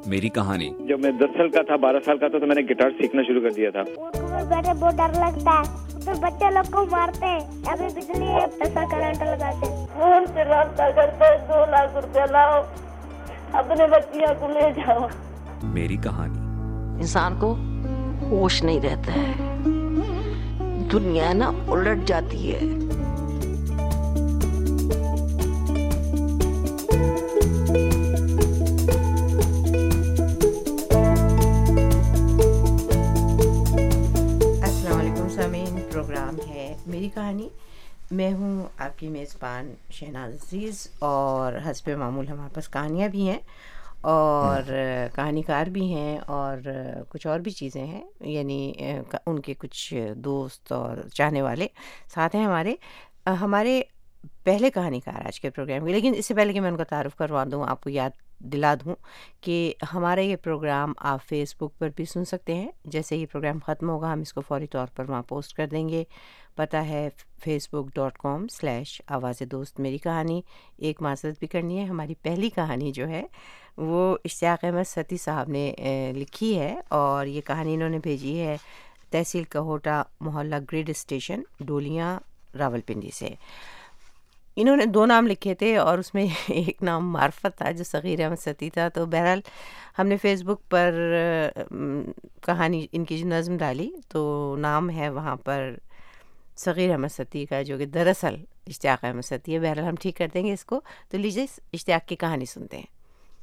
میری کہانی. جب میں 10 سال کا تھا 12 سال کا تھا تو میں نے گٹار سیکھنا شروع کر دیا تھا. اردو میں بیٹھے بہت ڈر لگتا ہے, تو بچے لوگ کو مارتے ہیں, ابھی بجلی ہے پیسہ کرنٹ لگاتے ہیں. فون سے رابطہ کرتے 2 لاکھ روپے لاؤ اپنے بچیاں کو لے جاؤ. میری کہانی. انسان کو ہوش نہیں رہتا ہے, دنیا نا الٹ جاتی ہے. پروگرام ہے میری کہانی. میں ہوں آپ کی میزبان شہناز عزیز, اور حسب معمول ہمارے پاس کہانیاں بھی ہیں اور کہانی کار بھی ہیں اور کچھ اور بھی چیزیں ہیں, یعنی ان کے کچھ دوست اور چاہنے والے ساتھ ہیں ہمارے پہلے کہانی کار آج کے پروگرام کے. لیکن اس سے پہلے کہ میں ان کا تعارف کروا دوں, آپ کو یاد دلا دوں کہ ہمارا یہ پروگرام آپ فیس بک پر بھی سن سکتے ہیں. جیسے یہ پروگرام ختم ہوگا ہم اس کو فوری طور پر وہاں پوسٹ کر دیں گے. پتہ ہے facebook.com/آواز دوست میری کہانی. ایک معذرت بھی کرنی ہے, ہماری پہلی کہانی جو ہے وہ اشتیاق احمد ستی صاحب نے لکھی ہے, اور یہ کہانی انہوں نے بھیجی ہے تحصیل کہوٹہ, محلہ گریڈ اسٹیشن, ڈولیاں, راولپنڈی سے. انہوں نے 2 نام لکھے تھے اور اس میں ایک نام معرفت تھا جو صغیر احمد ستی تھا. تو بہرحال ہم نے فیس بک پر کہانی ان کی جو نظم ڈالی تو نام ہے وہاں پر صغیر احمد ستی کا, جو کہ دراصل اشتیاق احمد ستی ہے. بہرحال ہم ٹھیک کر دیں گے اس کو. تو لیجیے اشتیاق کی کہانی سنتے ہیں.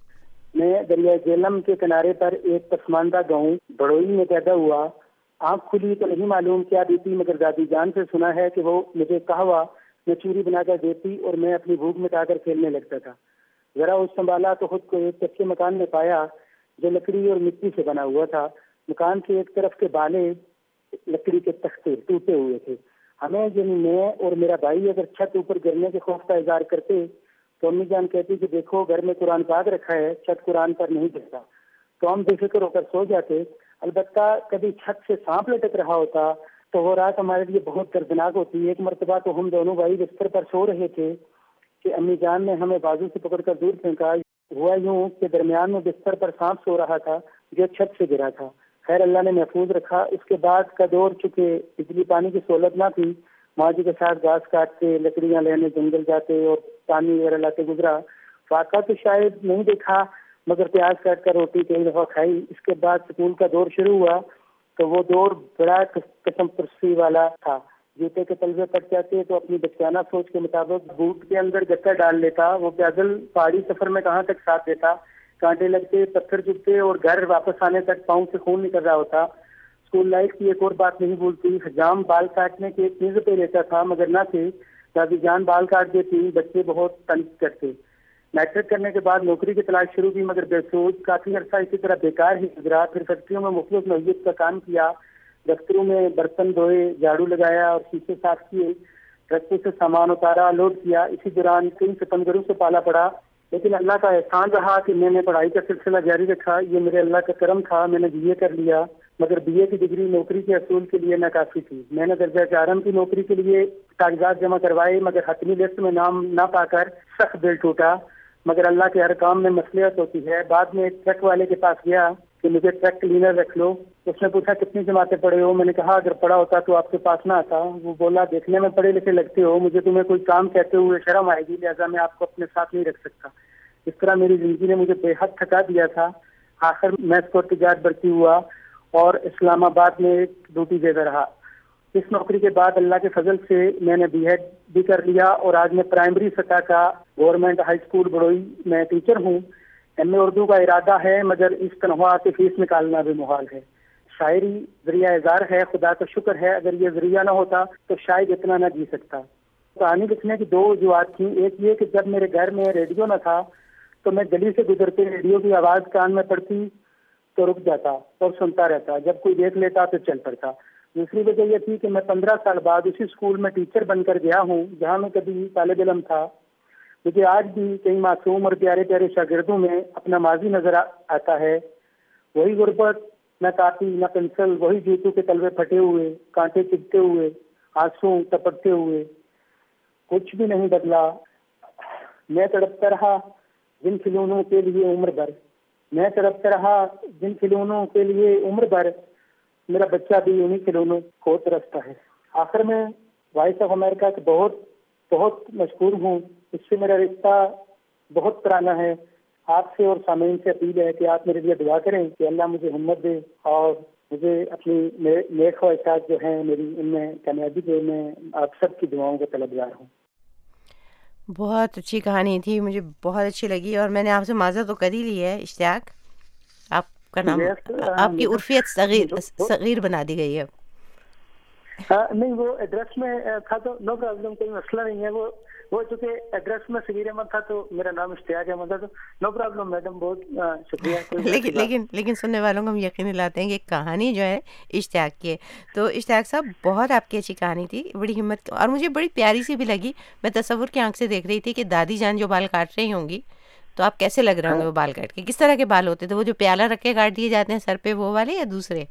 میں دریائے جہلم کے کنارے پر ایک پسماندہ گاؤں بڑوئی میں پیدا ہوا. آنکھ کھلی تو نہیں معلوم کیا بیتی, مگر دادی جان سے سنا ہے کہ وہ مجھے قہوہ میں چوری بنا کر دیتی اور میں اپنی بھوک مٹا کر کھیلنے لگتا تھا. ذرا اس سنبھالا تو خود کو ایک کچے مکان میں پایا جو لکڑی اور مٹی سے بنا ہوا تھا. مکان کے ایک طرف کے بالے لکڑی کے تختے ٹوٹے ہوئے تھے. ہمیں یعنی میں اور میرا بھائی اگر چھت اوپر گرنے کے خوف کا اظہار کرتے تو امی جان کہتی کہ دیکھو گھر میں قرآن پاک رکھا ہے, چھت قرآن پر نہیں گرتا. تو ہم بے فکر ہو کر سو جاتے. البتہ کبھی چھت سے سانپ لٹک رہا ہوتا تو وہ رات ہمارے لیے بہت دردناک ہوتی. ایک مرتبہ تو ہم دونوں بھائی بستر پر سو رہے تھے کہ امی جان نے ہمیں بازو سے پکڑ کر دور پھینکا. ہوا یوں کہ درمیان میں بستر پر سانپ سو رہا تھا جو چھت سے گرا تھا. خیر اللہ نے محفوظ رکھا. اس کے بعد کا دور چکے بجلی پانی کی سہولت نہ تھی, ماں جی کے ساتھ گھاس کاٹتے, لکڑیاں لینے جنگل جاتے اور پانی وغیرہ لاتے گزرا. واقعہ تو شاید نہیں دیکھا مگر پیاز کاٹ کر روٹی کئی دفعہ کھائی. اس کے بعد اسکول کا دور شروع ہوا تو وہ دور بڑا قسم پرسی والا تھا. جوتے کے تلوے پڑ جاتے تو اپنی بچانہ سوچ کے مطابق بوٹ کے اندر گتا ڈال لیتا. وہ پیدل پہاڑی سفر میں کہاں تک ساتھ دیتا. کانٹے لگتے, پتھر چبھتے اور گھر واپس آنے تک پاؤں سے خون نکل رہا ہوتا. اسکول لائف کی ایک اور بات نہیں بھولتی. حجام بال کاٹنے کے ایک چیز پہ لیتا تھا مگر نہ تھے. دادی جان بال کاٹ دیتی. بچے بہت تنگ کرتے. میٹرک کرنے کے بعد نوکری کی تلاش شروع کی مگر بے سوچ. کافی عرصہ اسی طرح بیکار ہی گزرا. پھر فیکٹریوں میں مختلف نوعیت کا کام کیا. دفتروں میں برتن دھوئے, جھاڑو لگایا اور شیشے صاف کیے. ٹرکوں سے سامان اتارا, لوڈ کیا. اسی دوران کئی سپندروں سے پالا پڑا. لیکن اللہ کا احسان رہا کہ میں نے پڑھائی کا سلسلہ جاری رکھا. یہ میرے اللہ کا کرم تھا. میں نے BA کر لیا مگر BA کی ڈگری نوکری کے حصول کے لیے ناکافی تھی. میں نے درجہ 4 کی نوکری کے لیے کاغذات جمع کروائے مگر حتمی لسٹ میں نام نہ پا کر سخت دل ٹوٹا. مگر اللہ کے ہر کام میں مصلحت ہوتی ہے. بعد میں ایک ٹرک والے کے پاس گیا کہ مجھے ٹرک کلینر رکھ لو. اس نے پوچھا کتنی جماعتیں پڑھے ہو. میں نے کہا اگر پڑھا ہوتا تو آپ کے پاس نہ آتا. وہ بولا دیکھنے میں پڑھے لکھے لگتے ہو, مجھے تمہیں کوئی کام کہتے ہوئے شرم آئے گی, لہٰذا میں آپ کو اپنے ساتھ نہیں رکھ سکتا. اس طرح میری زندگی نے مجھے بے حد تھکا دیا تھا. آخر میں اسکوٹجات بھرتی ہوا اور اسلام آباد میں ایک ڈیوٹی دیتا رہا. اس نوکری کے بعد اللہ کے فضل سے میں نے B.Ed بھی کر لیا اور آج میں پرائمری سطح کا گورنمنٹ ہائی اسکول بڑوئی میں ٹیچر ہوں. MA اردو کا ارادہ ہے مگر اس تنخواہ سے فیس نکالنا بھی محال ہے. شاعری ذریعہ اظہار ہے, خدا کا شکر ہے. اگر یہ ذریعہ نہ ہوتا تو شاید اتنا نہ جی سکتا. کہانی لکھنے کی 2 وجوہات تھیں. ایک یہ کہ جب میرے گھر میں ریڈیو نہ تھا تو میں گلی سے گزرتے ریڈیو کی آواز کان میں پڑتی تو رک جاتا اور سنتا رہتا. جب کوئی دیکھ لیتا تو چل پڑتا. دوسری وجہ یہ تھی کہ میں 15 سال بعد اسی اسکول میں ٹیچر بن کر گیا ہوں جہاں میں کبھی طالب علم تھا. مجھے آج بھی کئی معصوم اور پیارے پیارے شاگردوں میں اپنا ماضی نظر آتا ہے. وہی غربت, نہ کاپی نہ پنسل, وہی جوتوں کے تلوے پھٹے ہوئے, کانٹے چبھتے ہوئے, آنسو ٹپکتے ہوئے. کچھ بھی نہیں بدلا. میں تڑپتا رہا جن کھلونوں کے لیے عمر بھر. میں تڑپتا رہا جن کھلونوں کے لیے عمر بھر، میرا بچہ بھی انہیں کھلونوں کو ترستا ہے. آخر میں وائس آف امریکہ کا بہت بہت مشکور ہوں. اس سے میرا رشتہ بہت پرانا ہے. آپ سے اور سامعین سے اپیل ہے کہ آپ میرے لیے دعا کریں کہ اللہ مجھے ہمت دے اور مجھے اپنی نیک خواہشات جو ہیں میری ان میں کامیابی دے. میں آپ سب کی دعاؤں کا طلبگار ہوں. بہت اچھی کہانی تھی، مجھے بہت اچھی لگی. اور میں نے آپ سے معذرت تو کر ہی لی ہے اشتیاق، آپ کا نام آپ کی عرفیت صغیر بنا دی گئی ہے. نہیں، وہ ایڈریس میں تھا تو نو پرابلم، کوئی مسئلہ نہیں ہے. وہ چونکہ ایڈریس میں صغیر احمد تھا تو میرا نام اشتیاق احمد تھا، تو نو پرابلم میڈم، بہت شکریہ. لیکن سننے والوں کو ہم یقین دلاتے ہیں کہ کہانی جو ہے اشتیاق کی ہے. تو اشتیاق صاحب بہت آپ کی اچھی کہانی تھی، بڑی ہمت، اور مجھے بڑی پیاری سی بھی لگی. میں تصور کی آنکھ سے دیکھ رہی تھی کہ دادی جان جو بال کاٹ رہی ہوں گی تو آپ کیسے لگ رہے ہوں گے وہ بال کاٹ کے. کس طرح کے بال ہوتے تھے؟ وہ جو پیالہ رکھ کے کاٹ دیے جاتے ہیں سر پہ، وہ والے یا دوسرے؟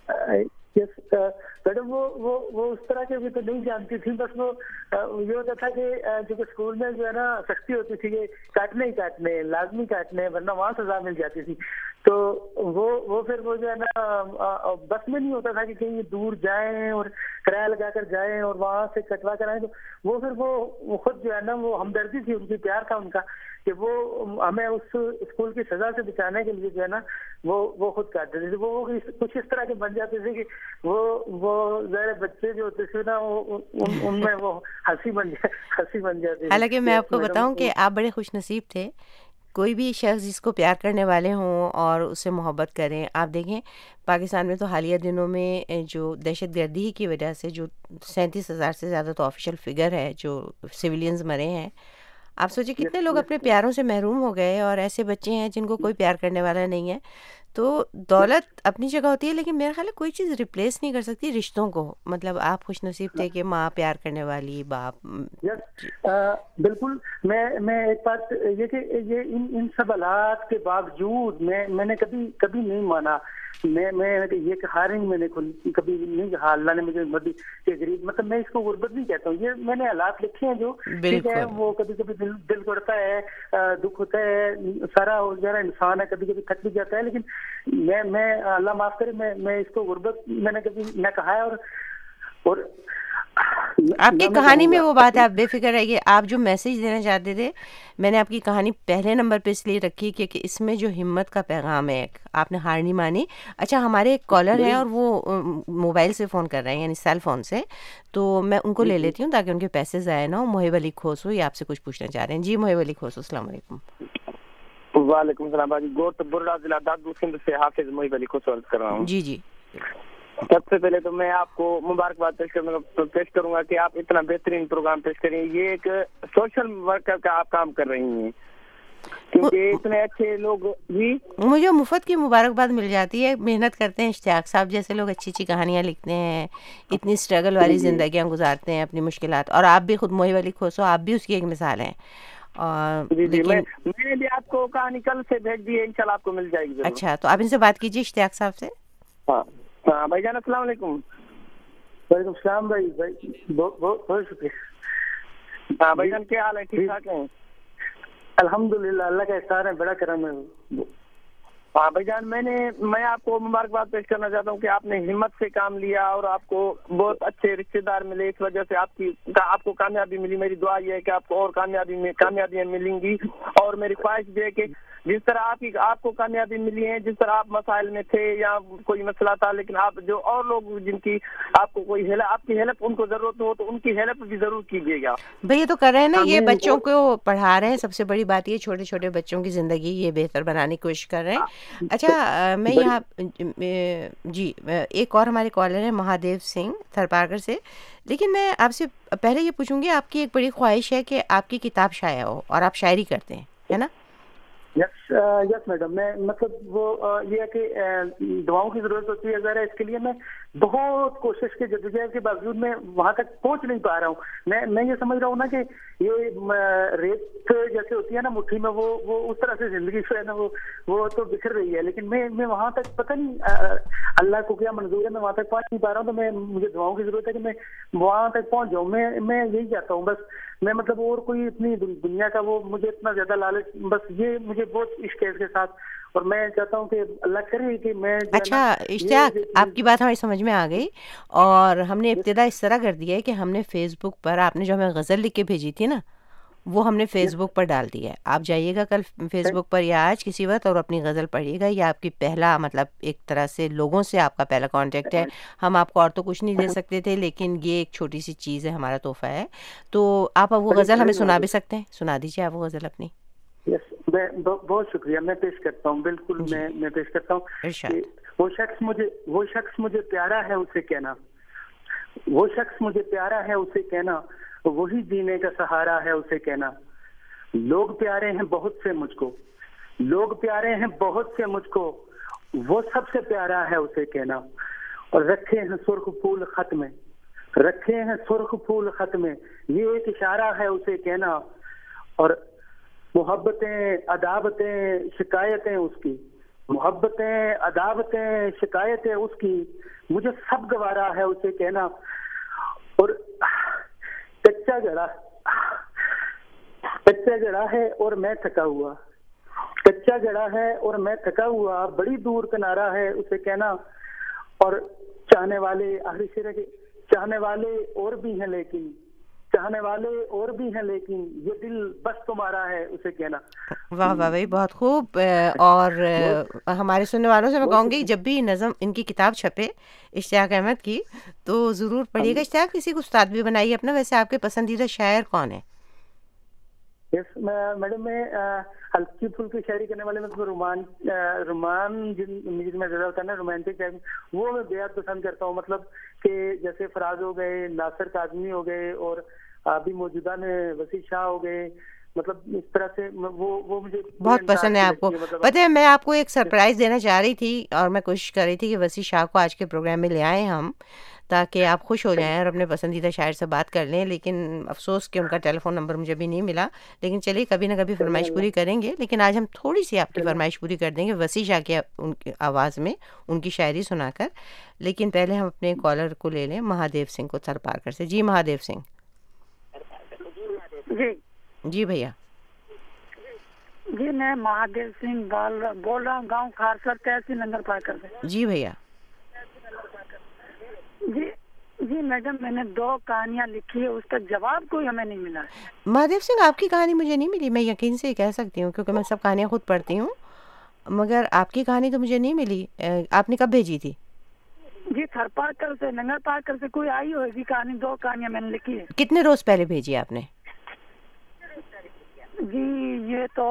میڈم وہ اس طرح کے بھی تو نہیں جانتی تھی. بس وہ یہ ہوتا تھا کہ جو اسکول میں جو ہے نا سختی ہوتی تھی کہ کاٹنے ہی کاٹنے، لازمی کاٹنے، ورنہ وہاں سزا مل جاتی تھی. تو وہ پھر وہ جو ہے نا بس میں نہیں ہوتا تھا کہ کہیں دور جائیں اور کرایہ لگا کر جائیں اور وہاں سے کٹوا کر آئیں. تو وہ پھر وہ خود جو ہے نا وہ ہمدردی تھی ان کی، پیار تھا ان کا کہ وہ ہمیں اس اسکول کی سزا سے بچانے کے لیے جو ہے نا وہ خود کاٹتے تھے. وہ کچھ اس طرح کے بن جاتے تھے کہ وہ ظاہر بچے جو ہوتے تھے نا ان میں وہ ہنسی بن جاتی تھی. حالانکہ میں آپ کو بتاؤں کہ آپ بڑے خوش نصیب تھے. کوئی بھی شخص جس کو پیار کرنے والے ہوں اور اس سے محبت کریں. آپ دیکھیں پاکستان میں تو حالیہ دنوں میں جو دہشت گردی کی وجہ سے جو 37,000 سے زیادہ تو آفیشیل فگر ہے جو سویلینز مرے ہیں. آپ سوچیں کتنے لوگ اپنے پیاروں سے محروم ہو گئے، اور ایسے بچے ہیں جن کو کوئی پیار کرنے والا نہیں ہے. تو دولت اپنی جگہ ہوتی ہے، لیکن میرا خیال ہے کوئی چیز ریپلیس نہیں کر سکتی رشتوں کو. مطلب آپ خوش نصیب تھے کہ ماں پیار کرنے والی، باپ. بالکل. میں ایک بات یہ کہ یہ ان سب حالات کے باوجود میں نے کبھی نہیں مانا. میں یہ کہا نہیں، میں نے کبھی نہیں کہا اللہ نے مجھے ہمت دی کہ غریب، مطلب میں اس کو غربت نہیں کہتا ہوں. یہ میں نے حالات لکھے ہیں جو ٹھیک ہے، وہ کبھی دل توڑتا ہے، دکھ ہوتا ہے، سارا ذرا انسان ہے، کبھی تھک بھی جاتا ہے. لیکن میں اللہ معاف کرے، میں اس کو غربت میں نے کبھی نہ کہا ہے. اور آپ کی کہانی میں وہ بات ہے، آپ بے فکر رہیے. آپ جو میسج دینا چاہتے تھے، میں نے آپ کی کہانی پہلے نمبر پہ اس لیے رکھی کیونکہ اس میں جو ہمت کا پیغام ہے، آپ نے ہار نہیں مانی. اچھا، ہمارے ایک کالر ہیں اور وہ موبائل سے فون کر رہے ہیں، یعنی سیل فون سے، تو میں ان کو لے لیتی ہوں تاکہ ان کے پیسے ضائع نہ ہو. محب علی کھوسو یہ آپ سے کچھ پوچھنا چاہ رہے ہیں. جی محب علی کھوسو، السلام علیکم. وعلیکم السلام باجی. گوٹ برڈا ضلع دادو سندھ سے حافظ محب علی کھوسو کر رہا ہوں. جی. سب سے پہلے تو میں آپ کو مبارکباد پیش کروں گا کہ آپ اتنا بہترین پروگرام پیش کریں. یہ ایک سوشل ورکر کا آپ کام کر رہی ہیں، کیونکہ اتنے اچھے لوگ. جی مجھے مفت کی مبارکباد مل جاتی ہے. محنت کرتے ہیں اشتیاق صاحب جیسے لوگ، اچھی اچھی کہانیاں لکھتے ہیں، اتنی اسٹرگل والی زندگیاں گزارتے ہیں اپنی مشکلات. اور آپ بھی خود محب علی کھوسو، آپ بھی اس کی ایک مثال ہیں. جی میں نے بھی آپ کو کہانی کل سے بھیج دی ہے، انشاءاللہ آپ کو مل جائے گی. اچھا، تو آپ ان سے بات کیجیے اشتیاق صاحب سے. ہاں بھائی جان، السلام علیکم. وعلیکم السلام بھائی بہت شکریہ. ہاں بھائی جان، کیا حال ہے؟ ٹھیک ٹھاک ہیں؟ الحمدللہ، اللہ کا احسان ہے، بڑا کرم ہے. ہاں بھائی جان، میں آپ کو مبارکباد پیش کرنا چاہتا ہوں کہ آپ نے ہمت سے کام لیا اور آپ کو بہت اچھے رشتے دار ملے. اس وجہ سے آپ کو کامیابی ملی. میری دعا یہ ہے کہ آپ کو اور کامیابیاں ملیں گی. اور میری خواہش یہ ہے کہ جس طرح آپ کو کامیابی ملی ہے، جس طرح آپ مسائل میں تھے یا کوئی مسئلہ تھا، لیکن آپ جو اور لوگ جن کی آپ کو کوئی آپ کی ہیلپ ان کو ضرورت ہو تو ان کی ہیلپ بھی ضرور کیجیے گا. بھئی یہ تو کر رہے ہیں نا، یہ بچوں کو پڑھا رہے ہیں. سب سے بڑی بات یہ چھوٹے چھوٹے بچوں کی زندگی یہ بہتر بنانے کی کوشش کر رہے ہیں. اچھا، میں یہاں جی ایک اور ہمارے کالر ہیں مہادیو سنگھ تھرپارکر سے. لیکن میں آپ سے پہلے یہ پوچھوں گی، آپ کی ایک بڑی خواہش ہے کہ آپ کی کتاب شائع ہو اور آپ شاعری کرتے ہیں، ہے نا؟ Yes madam. میں مطلب وہ یہ ہے کہ دعاؤں کی ضرورت ہوتی ہے ذرا. اس کے لیے میں بہت کوشش کے جدوجہد کے باوجود میں وہاں تک پہنچ نہیں پا رہا ہوں. میں یہ سمجھ رہا ہوں نا کہ یہ ریت جیسے ہوتی ہے نا مٹھی میں، وہ اس طرح سے زندگی جو ہے نا وہ تو بکھر رہی ہے. لیکن میں وہاں تک پتہ نہیں اللہ کو کیا منظور ہے، میں وہاں تک پہنچ نہیں پا رہا ہوں. تو مجھے دعاؤں کی ضرورت ہے کہ میں وہاں تک پہنچ جاؤں. میں یہی چاہتا ہوں بس. میں مطلب اور کوئی اتنی دنیا کا وہ مجھے اتنا زیادہ لالچ، بس یہ مجھے بہت اس کیس کے ساتھ. اور میں چاہتا ہوں کہ اللہ کرے کہ میں اچھا اشتیاق، آپ کی بات ہماری سمجھ میں آ گئی، اور ہم نے ابتدا اس طرح کر دیا ہے کہ ہم نے فیس بک پر آپ نے جو ہمیں غزل لکھ کے بھیجی تھی نا، وہ ہم نے فیس بک پر ڈال دیا ہے. آپ جائیے گا کل فیس بک پر یا آج کسی وقت اور اپنی غزل پڑھیے گا. یہ آپ کی پہلا مطلب ایک طرح سے لوگوں سے آپ کا پہلا کانٹیکٹ ہے. ہم آپ کو اور تو کچھ نہیں دے سکتے تھے، لیکن یہ ایک چھوٹی سی چیز ہے، ہمارا تحفہ ہے. تو آپ وہ غزل ہمیں سنا بھی سکتے ہیں، سنا دیجیے آپ وہ غزل اپنی. میں بہت شکریہ، میں پیش کرتا ہوں. بالکل میں پیش کرتا ہوں. وہ شخص مجھے پیارا ہے اسے کہنا، وہ شخص مجھے پیارا ہے اسے کہنا، وہی جینے کا سہارا ہے اسے کہنا. لوگ پیارے ہیں بہت سے مجھ کو، لوگ پیارے ہیں بہت سے مجھ کو، وہ سب سے پیارا ہے اسے کہنا. اور رکھے ہیں سرخ پھول خط میں، رکھے ہیں سرخ پھول خط میں، یہ ایک اشارہ ہے اسے کہنا. اور محبتیں عداوتیں شکایتیں اس کی، محبتیں عداوتیں شکایتیں اس کی، مجھے سب گوارا ہے اسے کہنا. اور کچا جڑا ہے اور میں تھکا ہوا، کچا جڑا ہے اور میں تھکا ہوا، بڑی دور کنارا ہے اسے کہنا. اور چاہنے والے آخری شعر ہے کہ چاہنے والے اور بھی ہیں لیکن، چاہنے والے اور بھی ہیں لیکن، یہ دل بس تمہارا ہے اسے کہنا. واہ واہ بھائی، بہت خوب. اور ہمارے سننے والوں سے میں کہوں گی جب بھی نظم ان کی کتاب چھپے اشتیاق احمد کی تو ضرور پڑھیے گا. اشتیاق کسی کو استاد بھی بنائیے اپنا. ویسے آپ کے پسندیدہ شاعر کون ہیں؟ یس میڈم، میں ہلکی پھلکی شاعری کرنے والے میں رومان جن میں زیادہ ہوتا ہے نا، رومانٹک ٹائپ، وہ میں بےحد پسند کرتا ہوں. مطلب کہ جیسے فراز ہو گئے، ناصر کاظمی ہو گئے، اور ابھی موجودہ میں وسیع شاہ ہو گئے. مطلب اس طرح سے وہ مجھے بہت پسند ہے آپ کو. پتہ ہے میں آپ کو ایک سرپرائز دینا چاہ رہی تھی، اور میں کوشش کر رہی تھی کہ وسیع شاہ کو آج کے پروگرام میں لے آئیں ہم، تاکہ آپ خوش ہو جائیں اور اپنے پسندیدہ شاعر سے بات کر لیں. لیکن افسوس کہ ان کا ٹیلی فون نمبر مجھے بھی نہیں ملا. لیکن چلیے کبھی نہ کبھی فرمائش پوری کریں گے. لیکن آج ہم تھوڑی سی آپ کی فرمائش پوری کر دیں گے وسیع شاہ کی ان کی آواز میں، ان کی شاعری سنا کر. لیکن پہلے ہم اپنے کالر کو لے لیں، مہادیو سنگھ کو تھر پار کر سے. جی مہادیو سنگھ. جی بھیا. جی میں مہادیو سنگھ بول رہا ہوں، گاؤں خارسر تحصیل ننگر پاکر سے. جی بھیا. جی میڈم، میں نے 2 کہانیاں لکھی ہے، اس کا جواب کوئی ہمیں نہیں ملا. مہادیو سنگھ آپ کی کہانی مجھے نہیں ملی، میں یقین سے کہہ سکتی ہوں کیونکہ میں سب کہانیاں خود پڑھتی ہوں، مگر آپ کی کہانی تو مجھے نہیں ملی. آپ نے کب بھیجی تھی؟ جی تھر پارکر سے، ننگر پارکر سے کوئی آئی ہوگی کہانی. 2 کہانیاں میں نے لکھی ہے. کتنے روز پہلے بھیجی آپ نے؟ جی یہ تو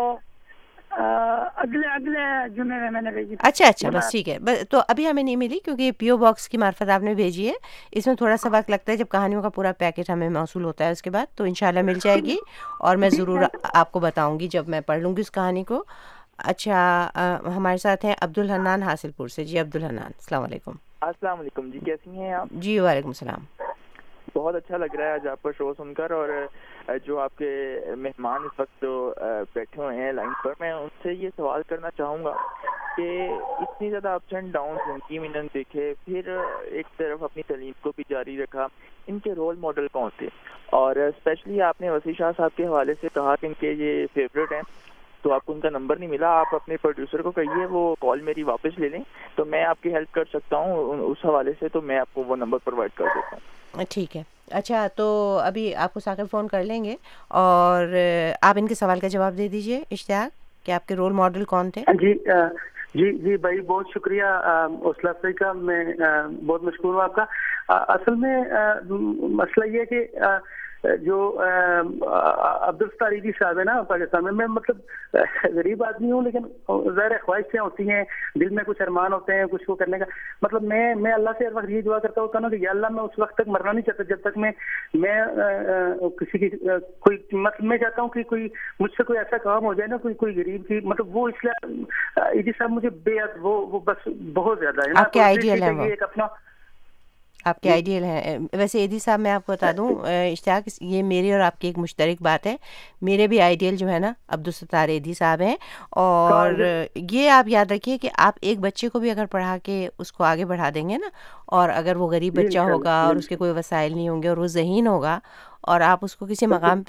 اگلے جمعے میں نے بھیجی. اچھا بس ٹھیک ہے. تو ابھی ہمیں نہیں ملی کیونکہ پی او باکس کی معرفت آپ نے بھیجی ہے. اس میں تھوڑا سا وقت لگتا ہے، جب کہانیوں کا پورا پیکٹ ہمیں موصول ہوتا ہے اس کے بعد تو انشاءاللہ مل جائے گی، اور میں ضرور آپ کو بتاؤں گی جب میں پڑھ لوں گی اس کہانی کو. اچھا ہمارے ساتھ ہیں عبدالحنان حاصل پور سے. جی عبدالحنان، السلام علیکم. السلام علیکم. جی کیسی ہیں آپ؟ جی وعلیکم السلام. بہت اچھا لگ رہا ہے آج آپ کا شو سن کر، اور جو آپ کے مہمان اس وقت جو بیٹھے ہوئے ہیں لائن پر، میں ان سے یہ سوال کرنا چاہوں گا کہ اتنی زیادہ اپس اینڈ ڈاؤن زندگی میں انہوں نے دیکھے، پھر ایک طرف اپنی تعلیم کو بھی جاری رکھا، ان کے رول ماڈل کون تھے؟ اور اسپیشلی آپ نے وسیع شاہ صاحب کے حوالے سے کہا کہ ان کے یہ فیوریٹ ہیں، تو آپ کو ان کا نمبر نہیں ملا. آپ اپنے پروڈیوسر کو کہیے وہ کال میری واپس لے لیں، تو میں آپ کی ہیلپ کر سکتا ہوں اس حوالے سے، تو میں آپ کو وہ نمبر پرووائڈ کر دیتا ہوں. ٹھیک ہے. اچھا تو ابھی آپ کو ثاقب فون کر لیں گے، اور آپ ان کے سوال کا جواب دے دیجئے اشتیاق کہ آپ کے رول ماڈل کون تھے. جی بھائی بہت شکریہ حوصلہ افزائی کا، میں بہت مشکور ہوں آپ کا. اصل میں مسئلہ یہ ہے کہ جو عبدالستاریدی صاحب ہے نا پاکستان میں مطلب غریب آدمی ہوں، لیکن ظاہر خواہشیں ہوتی ہیں، دل میں کچھ ارمان ہوتے ہیں کچھ کو کرنے کا. مطلب میں اللہ سے ہر وقت یہ دعا کرتا ہوتا ہوں کہ یا اللہ میں اس وقت تک مرنا نہیں چاہتا جب تک میں کسی کی کوئی مطلب میں چاہتا ہوں کہ کوئی مجھ سے کوئی ایسا کام ہو جائے نا، کوئی غریب کی مطلب وہ. اس لیے ایدی صاحب مجھے بے حد وہ بس بہت زیادہ ہے نا. آپ کے آئیڈیل ہیں وہ، ایک اپنا آپ کے آئیڈیل ہیں. ویسے ایدی صاحب میں آپ کو بتا دوں اشتیاق، یہ میری اور آپ کی ایک مشترک بات ہے. میرے بھی آئیڈیل جو ہے نا عبدالستار ایدی صاحب ہیں، اور یہ آپ یاد رکھیے کہ آپ ایک بچے کو بھی اگر پڑھا کے اس کو آگے بڑھا دیں گے نا، اور اگر وہ غریب بچہ ہوگا اور اس کے کوئی وسائل نہیں ہوں گے اور وہ ذہین ہوگا، اور آپ اس کو کسی مقام پہ، تو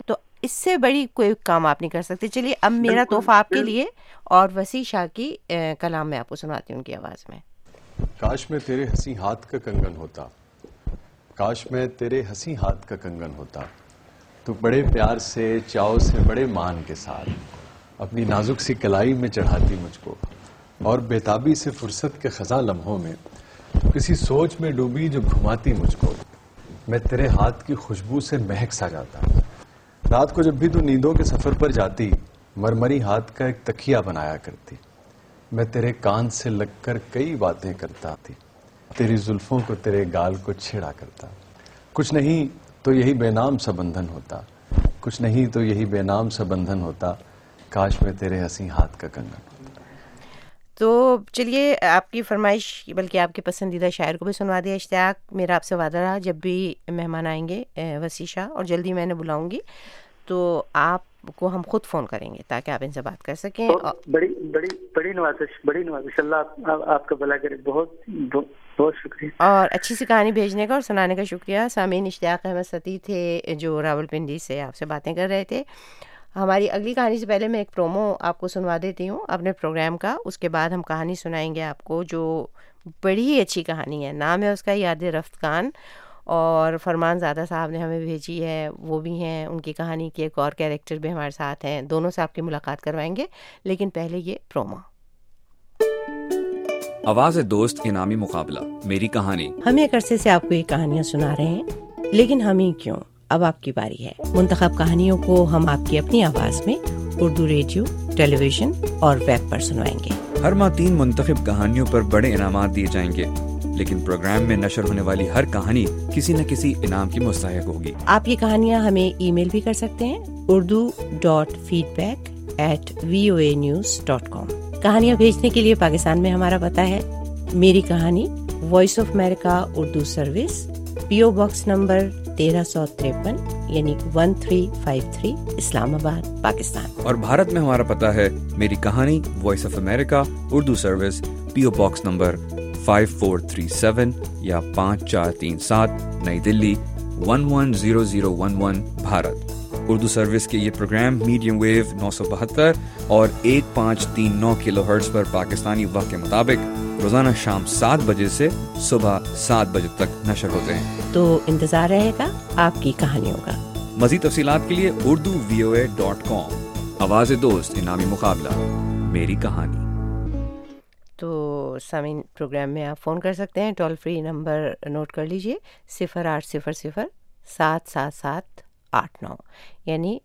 اس سے بڑی کوئی کام آپ نہیں کر سکتے. چلیے اب میرا تحفہ آپ کے لیے اور وسیع شاہ کی کلام میں آپ کو سناتی ہوں ان کی آواز میں. کاش میں تیرے ہنسی ہاتھ کا کنگن ہوتا, کاش میں تیرے ہنسی ہاتھ کا کنگن ہوتا, تو بڑے پیار سے چاؤ سے بڑے مان کے ساتھ اپنی نازک سی کلائی میں چڑھاتی مجھ کو, اور بیتابی سے فرصت کے خزاں لمحوں میں کسی سوچ میں ڈوبی جو گھماتی مجھ کو. میں تیرے ہاتھ کی خوشبو سے مہک سا جاتا. رات کو جب بھی تو نیندوں کے سفر پر جاتی, مرمری ہاتھ کا ایک تکیہ بنایا کرتی. میں تیرے کان سے لگ کر کئی باتیں کرتا تھی, تیری زلفوں کو تیرے گال کو چھیڑا کرتا. کچھ نہیں تو یہی بے نام سا بندھن ہوتا, کچھ نہیں تو یہی بے نام سا بندھن ہوتا, کاش میں تیرے ہنسی ہاتھ کا کنگن ہوتا. تو چلیے آپ کی فرمائش بلکہ آپ کے پسندیدہ شاعر کو بھی سنوا دیا. اشتیاق, میرا آپ سے وعدہ رہا جب بھی مہمان آئیں گے وسیع شاہ, اور جلدی میں نے بلاؤں گی, تو آپ کو ہم خود فون کریں گے تاکہ آپ ان سے بات کر سکیں. بڑی نوازش اللہ آپ کا بھلا کرے. بہت بہت شکریہ, اور اچھی سی کہانی بھیجنے کا اور سنانے کا شکریہ. سامعین, اشتیاق احمد ستی تھے جو راولپنڈی سے آپ سے باتیں کر رہے تھے. ہماری اگلی کہانی سے پہلے میں ایک پرومو آپ کو سنوا دیتی ہوں اپنے پروگرام کا. اس کے بعد ہم کہانی سنائیں گے آپ کو جو بڑی اچھی کہانی ہے. نام ہے اس کا یاد رفتگان, اور فرمان زادہ صاحب نے ہمیں بھیجی ہے. وہ بھی ہیں, ان کی کہانی کے ایک اور کیریکٹر بھی ہمارے ساتھ ہیں. دونوں سے آپ کی ملاقات کروائیں گے, لیکن پہلے یہ پرومو. آواز دوست انعامی مقابلہ میری کہانی. ہم ایک عرصے سے آپ کو یہ کہانیاں سنا رہے ہیں, لیکن ہم ہی کیوں, اب آپ کی باری ہے. منتخب کہانیوں کو ہم آپ کی اپنی آواز میں اردو ریڈیو, ٹیلی ویژن اور ویب پر سنوائیں گے. ہر ماہ 3 منتخب کہانیوں پر بڑے انعامات دیے جائیں گے, لیکن پروگرام میں نشر ہونے والی ہر کہانی کسی نہ کسی انعام کی مستحق ہوگی. آپ یہ کہانیاں ہمیں ای میل بھی کر سکتے ہیں, urdu.feedback@voanews.com. کہانیاں بھیجنے کے لیے پاکستان میں ہمارا پتہ ہے میری کہانی, voice of America Urdu service, PO box number 1353 یعنی 1353, اسلام آباد, پاکستان. اور بھارت میں ہمارا پتہ ہے میری کہانی, voice of America Urdu service, PO box number 5437 یا 5437, نئی دلی 110011, بھارت. اردو سروس کے یہ پروگرام میڈیم ویو 972 اور 1539 کلو ہرٹز پر پاکستانی وقت کے مطابق روزانہ شام 7 بجے سے صبح 7 بجے تک نشر ہوتے ہیں. تو انتظار رہے گا آپ کی کہانیوں کا. مزید تفصیلات کے لیے urduvoa.com. آواز دوست انعامی مقابلہ میری کہانی. تو سامعین, پروگرام میں آپ فون کر سکتے ہیں. ٹول فری نمبر نوٹ کر لیجئے, 0800-777-89, یعنی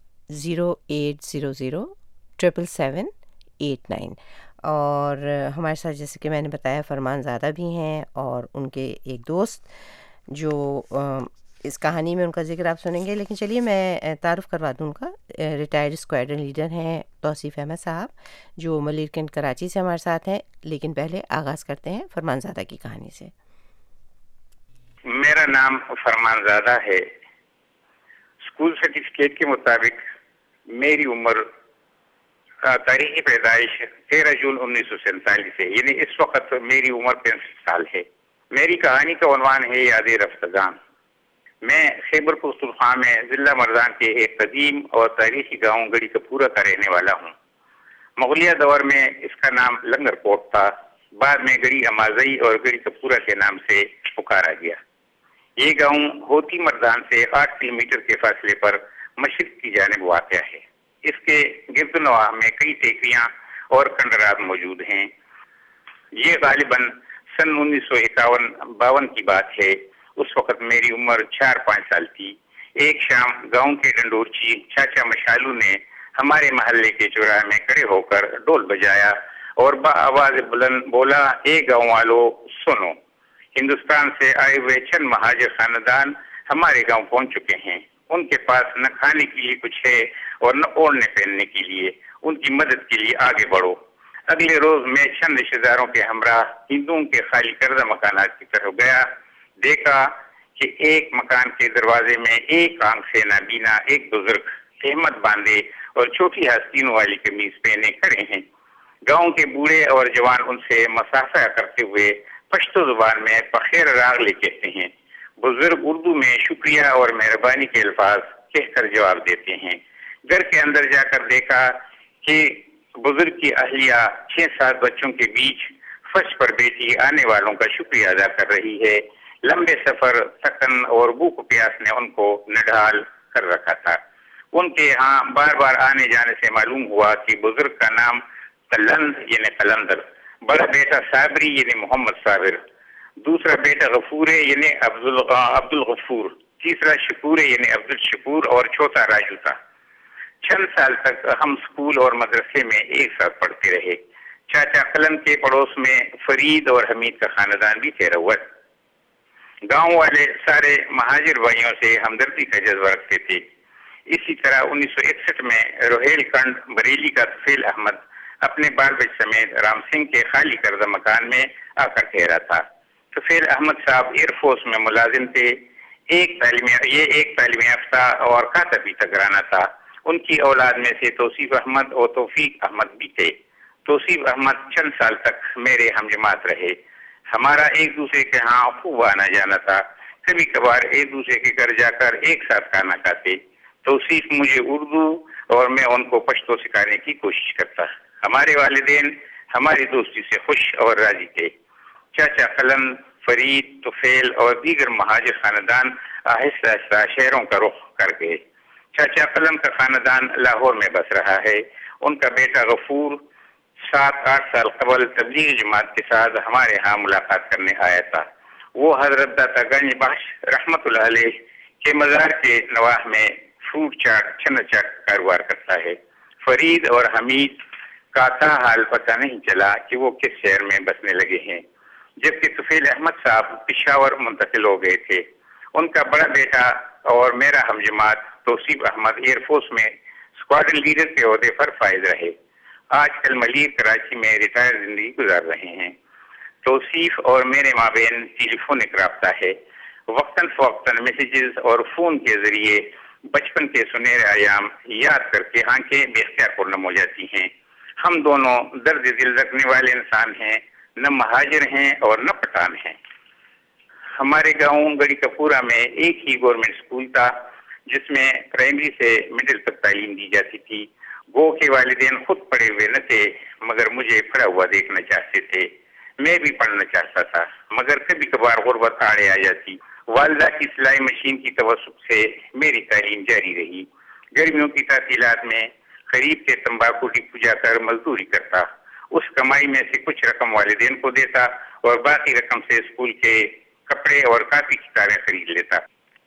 0800-777-89. اور ہمارے ساتھ جیسے کہ میں نے بتایا فرمان زادہ بھی ہیں, اور ان کے ایک دوست جو اس کہانی میں ان کا ذکر آپ سنیں گے. لیکن چلیے میں تعارف کروا دوں ان کا. ریٹائرڈ اسکواڈرن لیڈر ہیں توصیف احمد صاحب, جو ملیر کنڈ کراچی سے ہمارے ساتھ ہیں. لیکن پہلے آغاز کرتے ہیں فرمان زادہ کی کہانی سے. میرا نام فرمان زادہ ہے. اسکول سرٹیفکیٹ کے مطابق میری عمر تاریخ پیدائش 13 جون 1947 ہے, یعنی اس وقت میری عمر 65 سال ہے. میری کہانی کا عنوان ہے یاد رفتگان. میں خیبر پختونخوا میں ضلع مردان کے ایک قدیم اور تاریخی گاؤں گڑی کپورہ کا رہنے والا ہوں. مغلیہ دور میں اس کا نام لنگر کوٹ تھا, بعد میں گڑی امازئی اور گڑی کپورہ کے نام سے پکارا گیا. یہ گاؤں ہوتی مردان سے 8 کلومیٹر کے فاصلے پر مشرق کی جانب واقع ہے. اس کے گرد و نواح میں کئی ٹیکریاں اور کھنڈرات موجود ہیں. یہ غالباً سن 1951-52 کی بات ہے. اس وقت میری عمر 4-5 سال تھی. ایک شام گاؤں کے ڈنڈورچی چاچا مشالو نے ہمارے محلے کے چوراہے میں کھڑے ہو کر ڈول بجایا اور بآواز بلند بولا, اے گاؤں والو سنو, ہندوستان سے آئے ہوئے چند مہاجر خاندان ہمارے گاؤں پہنچ چکے ہیں. ان کے پاس نہ کھانے کے لیے کچھ ہے اور نہ اوڑھنے پہننے کے لیے. ان کی مدد کے لیے آگے بڑھو. اگلے روز میں چند رشتہ داروں کے ہمراہ ہندوؤں کے خالی کردہ مکانات کی طرف گیا. دیکھا کہ ایک مکان کے دروازے میں ایک آنکھ سے نابینا ایک بزرگ احمد باندھے اور چھوٹی آستینوں والی قمیض پہنے کھڑے ہیں. گاؤں کے بوڑھے اور جوان ان سے مصافحہ کرتے ہوئے پشتو زبان میں بخیر راغلی کہتے ہیں. بزرگ اردو میں شکریہ اور مہربانی کے الفاظ کہہ کر جواب دیتے ہیں. گھر کے اندر جا کر دیکھا کہ بزرگ کی اہلیہ 6-7 بچوں کے بیچ فرش پر بیٹھی آنے والوں کا شکریہ ادا کر رہی ہے. لمبے سفر، تھکن اور بھوک پیاس نے ان کو نڈھال کر رکھا تھا. ان کے ہاں بار بار آنے جانے سے معلوم ہوا کہ بزرگ کا نام قلند یعنی قلندر، بڑا بیٹا صابری یعنی محمد صابر، دوسرا بیٹا غفور یعنی عبد الغفور، تیسرا شکور یعنی عبد الشکور اور چوتھا راجو تھا. چند سال تک ہم اسکول اور مدرسے میں ایک ساتھ پڑھتے رہے. چاچا قلند کے پڑوس میں فرید اور حمید کا خاندان بھی ٹھہرا ہوا. گاؤں والے سارے مہاجر بھائیوں سے ہمدردی کا جذبہ رکھتے تھے. اسی طرح 1961 میں روہیل کنڈ بریلی کا طفیل احمد اپنے بال بچ سمیت رام سنگھ کے خالی کردہ مکان میں آ کر ٹھہرا تھا. طفیل احمد صاحب ایئر فورس میں ملازم تھے. ایک تعلیم یافتہ اور کاتبی تگرانہ تھا. ان کی اولاد میں سے توصیف احمد اور توفیق احمد بھی تھے. توصیف احمد چند سال تک میرے ہم جماعت رہے. ہمارا ایک دوسرے کے ہاں خوب آنا جانا تھا. کبھی کبھار ایک دوسرے کے گھر جا کر ایک ساتھ کھانا کھاتے. توصیف مجھے اردو اور میں ان کو پشتو سکھانے کی کوشش کرتا. ہمارے والدین ہماری دوستی سے خوش اور راضی تھے. چاچا قلند، فرید، طفیل اور دیگر مہاجر خاندان آہستہ آہستہ شہروں کا رخ کر گئے. چاچا قلند کا خاندان لاہور میں بس رہا ہے. ان کا بیٹا غفور 7-8 سال قبل تبلیغی جماعت کے ساتھ ہمارے ہاں ملاقات کرنے آیا تھا. وہ حضرت داتا گنج بخش رحمت اللہ علیہ کے مزار کے نواح میں فروٹ چاٹ چھنا چاٹ کاروبار کرتا ہے. فرید اور حمید کا تاحال پتہ نہیں چلا کہ وہ کس شہر میں بسنے لگے ہیں، جبکہ طفیل احمد صاحب پشاور منتقل ہو گئے تھے. ان کا بڑا بیٹا اور میرا ہم جماعت توصیف احمد ایئر فورس میں اسکواڈرن لیڈر کے عہدے پر فائز رہے. آج کل ملیر کراچی میں ریٹائر زندگی گزار رہے ہیں. توصیف اور میرے مابین ٹیلی فونک رابطہ ہے. وقتاً فوقتاً میسیجز اور فون کے ذریعے بچپن کے سنہرے ایام یاد کر کے آنکھیں بے اختیار پرنم ہو جاتی ہیں. ہم دونوں درد دل رکھنے والے انسان ہیں، نہ مہاجر ہیں اور نہ پٹھان ہیں. ہمارے گاؤں گڑی کپورہ میں ایک ہی گورنمنٹ اسکول تھا جس میں پرائمری سے مڈل تک تعلیم دی جاتی تھی. گو کے والدین خود پڑھے ہوئے نہ تھے مگر مجھے پڑھا ہوا دیکھنا چاہتے تھے. میں بھی پڑھنا چاہتا تھا مگر کبھی کبھار غربت آڑے آ جاتی. والدہ کی سلائی مشین کی توسط سے میری تعلیم جاری رہی. گرمیوں کی تعطیلات میں قریب کے تمباکو ڈپو جا کر مزدوری کرتا. اس کمائی میں سے کچھ رقم والدین کو دیتا اور باقی رقم سے اسکول کے کپڑے اور کاپی کتابیں خرید لیتا.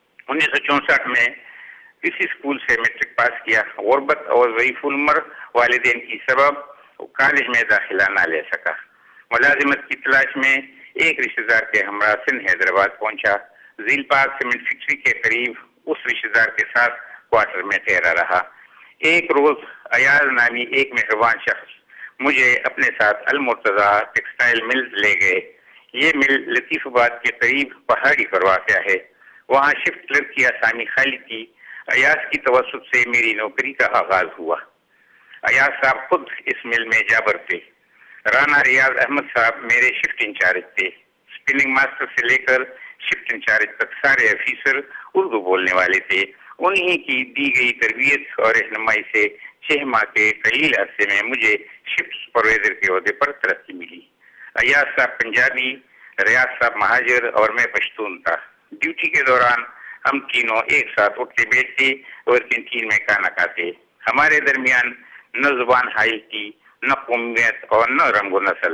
1964 میں اسی اسکول سے میٹرک پاس کیا. غربت اور ضعیف العمر والدین کی سبب کالج میں داخلہ نہ لے سکا. ملازمت کی تلاش میں ایک رشتہ دار کے ہمراہ سندھ حیدرآباد پہنچا. ذیل پاک سیمنٹ فیکٹری کے قریب اس رشتہ دار کے ساتھ کوارٹر میں ٹھہرا رہا. ایک روز ایاز نامی ایک مہربان شخص مجھے اپنے ساتھ المرتضیٰ ٹیکسٹائل مل لے گئے. یہ مل لطیف آباد کے قریب پہاڑی پر واقع ہے. وہاں شفٹ کلرک کی آسامی خالی تھی. ایاز کی توسط سے میری نوکری کا آغاز ہوا. ایاز صاحب خود اس مل میں جابر تھے. رانا ریاض احمد صاحب میرے شفٹ انچارج تھے. اسپننگ ماسٹر سے لے کر شفٹ انچارج تک سارے افیسر اردو بولنے والے تھے. انہی کی دی گئی تربیت اور رہنمائی سے 6 ماہ کے قلیل عرصے میں مجھے شفٹ سپروائزر کے عہدے پر ترقی ملی. ایاز صاحب پنجابی، ریاض صاحب مہاجر اور میں پشتون تھا. ڈیوٹی کے دوران ہم تینوں ایک ساتھ اٹھتے بیٹھتے اور کینٹین میں کھانا کھاتے. ہمارے درمیان نہ زبان حائل تھی، نہ قومیت اور نہ رنگ و نسل.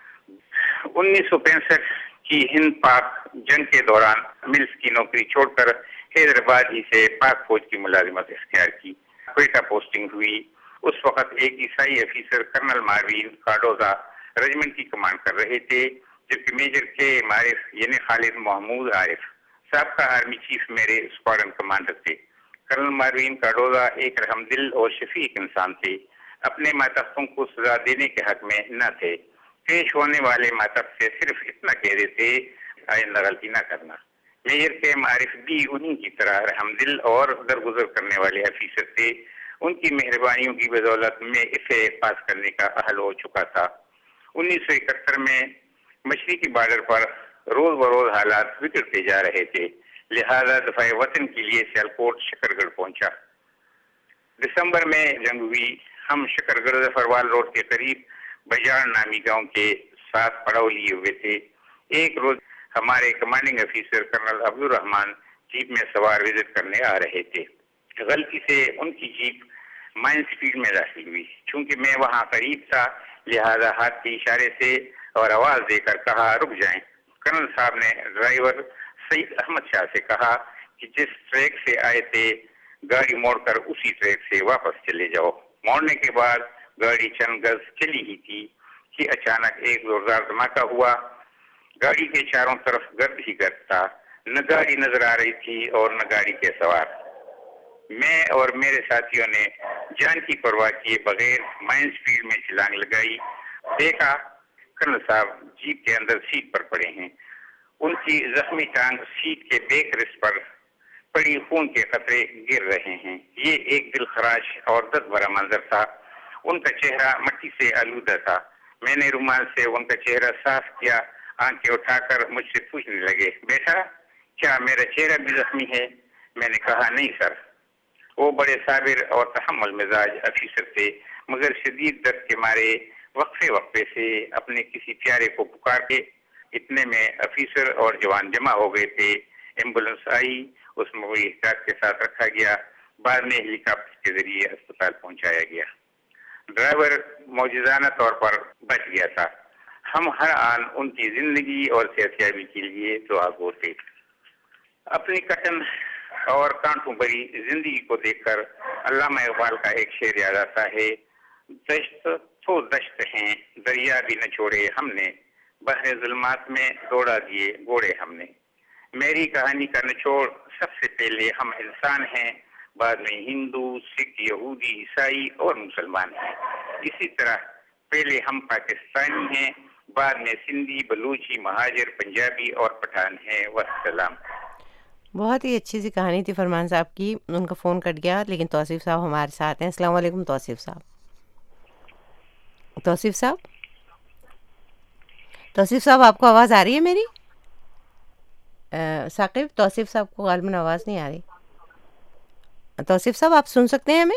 1965 کی ہند پاک جنگ کے دوران ملز کی نوکری چھوڑ کر حیدرآباد ہی سے پاک فوج کی ملازمت اختیار کی. کوئٹہ پوسٹنگ ہوئی. اس وقت ایک عیسائی officer colonel Marvin Cardoza regiment کی کمانڈ کر رہے تھے، جبکہ میجر کے عارف یعنی خالد محمود عارف سابقہ آرمی چیف میرے اسکواڈرن کمانڈر تھے. کرنل ماروین کارڈوزا ایک رحم دل اور شفیق انسان تھے. اپنے ماتحتوں کو سزا دینے کے حق میں نہ تھے. پیش ہونے والے ماتحت سے صرف اتنا کہہ دیتے آئندہ غلطی نہ کرنا. میجر کے عارف بھی انہی کی طرح رحم دل اور درگزر کرنے والے افیسر تھے. ان کی مہربانیوں کی بدولت میں اسے پاس کرنے کا اہل ہو چکا تھا. 1971 میں مشرقی بارڈر پر روز بروز حالات بگڑتے جا رہے تھے، لہذا دفاع وطن کے لیے سیالکوٹ شکرگڑھ پہنچا۔ دسمبر میں جنگ ہوئی۔ ہم شکرگڑھ ظفروال روڈ کے قریب بجار نامی گاؤں کے ساتھ پڑاؤ لیے ہوئے تھے۔ ایک روز ہمارے کمانڈنگ افیسر کرنل عبد الرحمان جیپ میں سوار وزٹ کرنے آ رہے تھے۔ غلطی سے ان کی جیپ مائن فیلڈ میں داخل ہوئی۔ چونکہ میں وہاں قریب تھا لہذا ہاتھ کے اشارے سے اور آواز دے کر کہا رک جائیں۔ کرنل صاحب نے ڈرائیور سعید احمد شاہ سے کہا کہ جس ٹریک سے آئے تھے گاڑی موڑ کر اسی ٹریک سے واپس چلے جاؤ۔ موڑنے کے بعد گاڑی چند گز چلی ہی تھی کہ اچانک ایک زوردار دھماکہ ہوا۔ گاڑی کے چاروں طرف گرد ہی گرد تھا، نہ گاڑی نظر آ رہی تھی اور نہ گاڑی کے سوار۔ میں اور میرے ساتھیوں نے جان کی پرواہ کیے بغیر مائنس فیلڈ میں چھلانگ لگائی۔ دیکھا کرنل صاحب جیپ کے اندر سیٹ پر پڑے ہیں، ان کی زخمی ٹانگ سیٹ کے بیک ریسٹ پر پڑی، خون کے قطرے گر رہے ہیں۔ یہ ایک دل خراش اور درد بھرا منظر تھا۔ ان کا چہرہ مٹی سے آلودہ تھا۔ میں نے رومال سے ان کا چہرہ صاف کیا۔ آنکھیں اٹھا کر مجھ سے پوچھنے لگے بیٹا کیا میرا چہرہ بھی زخمی ہے؟ میں نے کہا نہیں سر۔ وہ بڑے صابر اور تحمل مزاج افیسر تھے، مگر شدید درد کے مارے وقفے وقفے سے اپنے کسی پیارے کو پکار کے اتنے میں افیسر اور جوان جمع ہو گئے تھے۔ ایمبولینس آئی، اس میں وہی احتیاط کے ساتھ رکھا گیا، بعد میں ہیلی کاپٹر کے ذریعے اسپتال پہنچایا گیا۔ ڈرائیور معجزانہ طور پر بچ گیا تھا۔ ہم ہر آن ان کی زندگی اور صحتیابی کے لیے دعا گو تھے۔ اپنی کٹن اور کانٹوں بھری زندگی کو دیکھ کر علامہ اقبال کا ایک شعر یاد آتا ہے، دشت تو دشت ہیں دریا بھی نہ چھوڑے ہم نے، بحر ظلمات میں دوڑا دیے گھوڑے ہم نے۔ میری کہانی کا نچوڑ سب سے پہلے ہم انسان ہیں، بعد میں ہندو، سکھ، یہودی، عیسائی اور مسلمان ہیں۔ اسی طرح پہلے ہم پاکستانی ہیں، بعد میں سندھی، بلوچی، مہاجر، پنجابی اور پٹھان ہیں۔ والسلام۔ بہت ہی اچھی سی کہانی تھی فرمان صاحب کی۔ ان کا فون کٹ گیا لیکن توصیف صاحب ہمارے ساتھ ہیں۔ السلام علیکم توصیف صاحب۔ توصیف صاحب، توصیف صاحب آپ کو آواز آ رہی ہے میری؟ ثاقب، توصیف صاحب کو غالباً آواز نہیں آ رہی۔ توصیف صاحب آپ سن سکتے ہیں ہمیں؟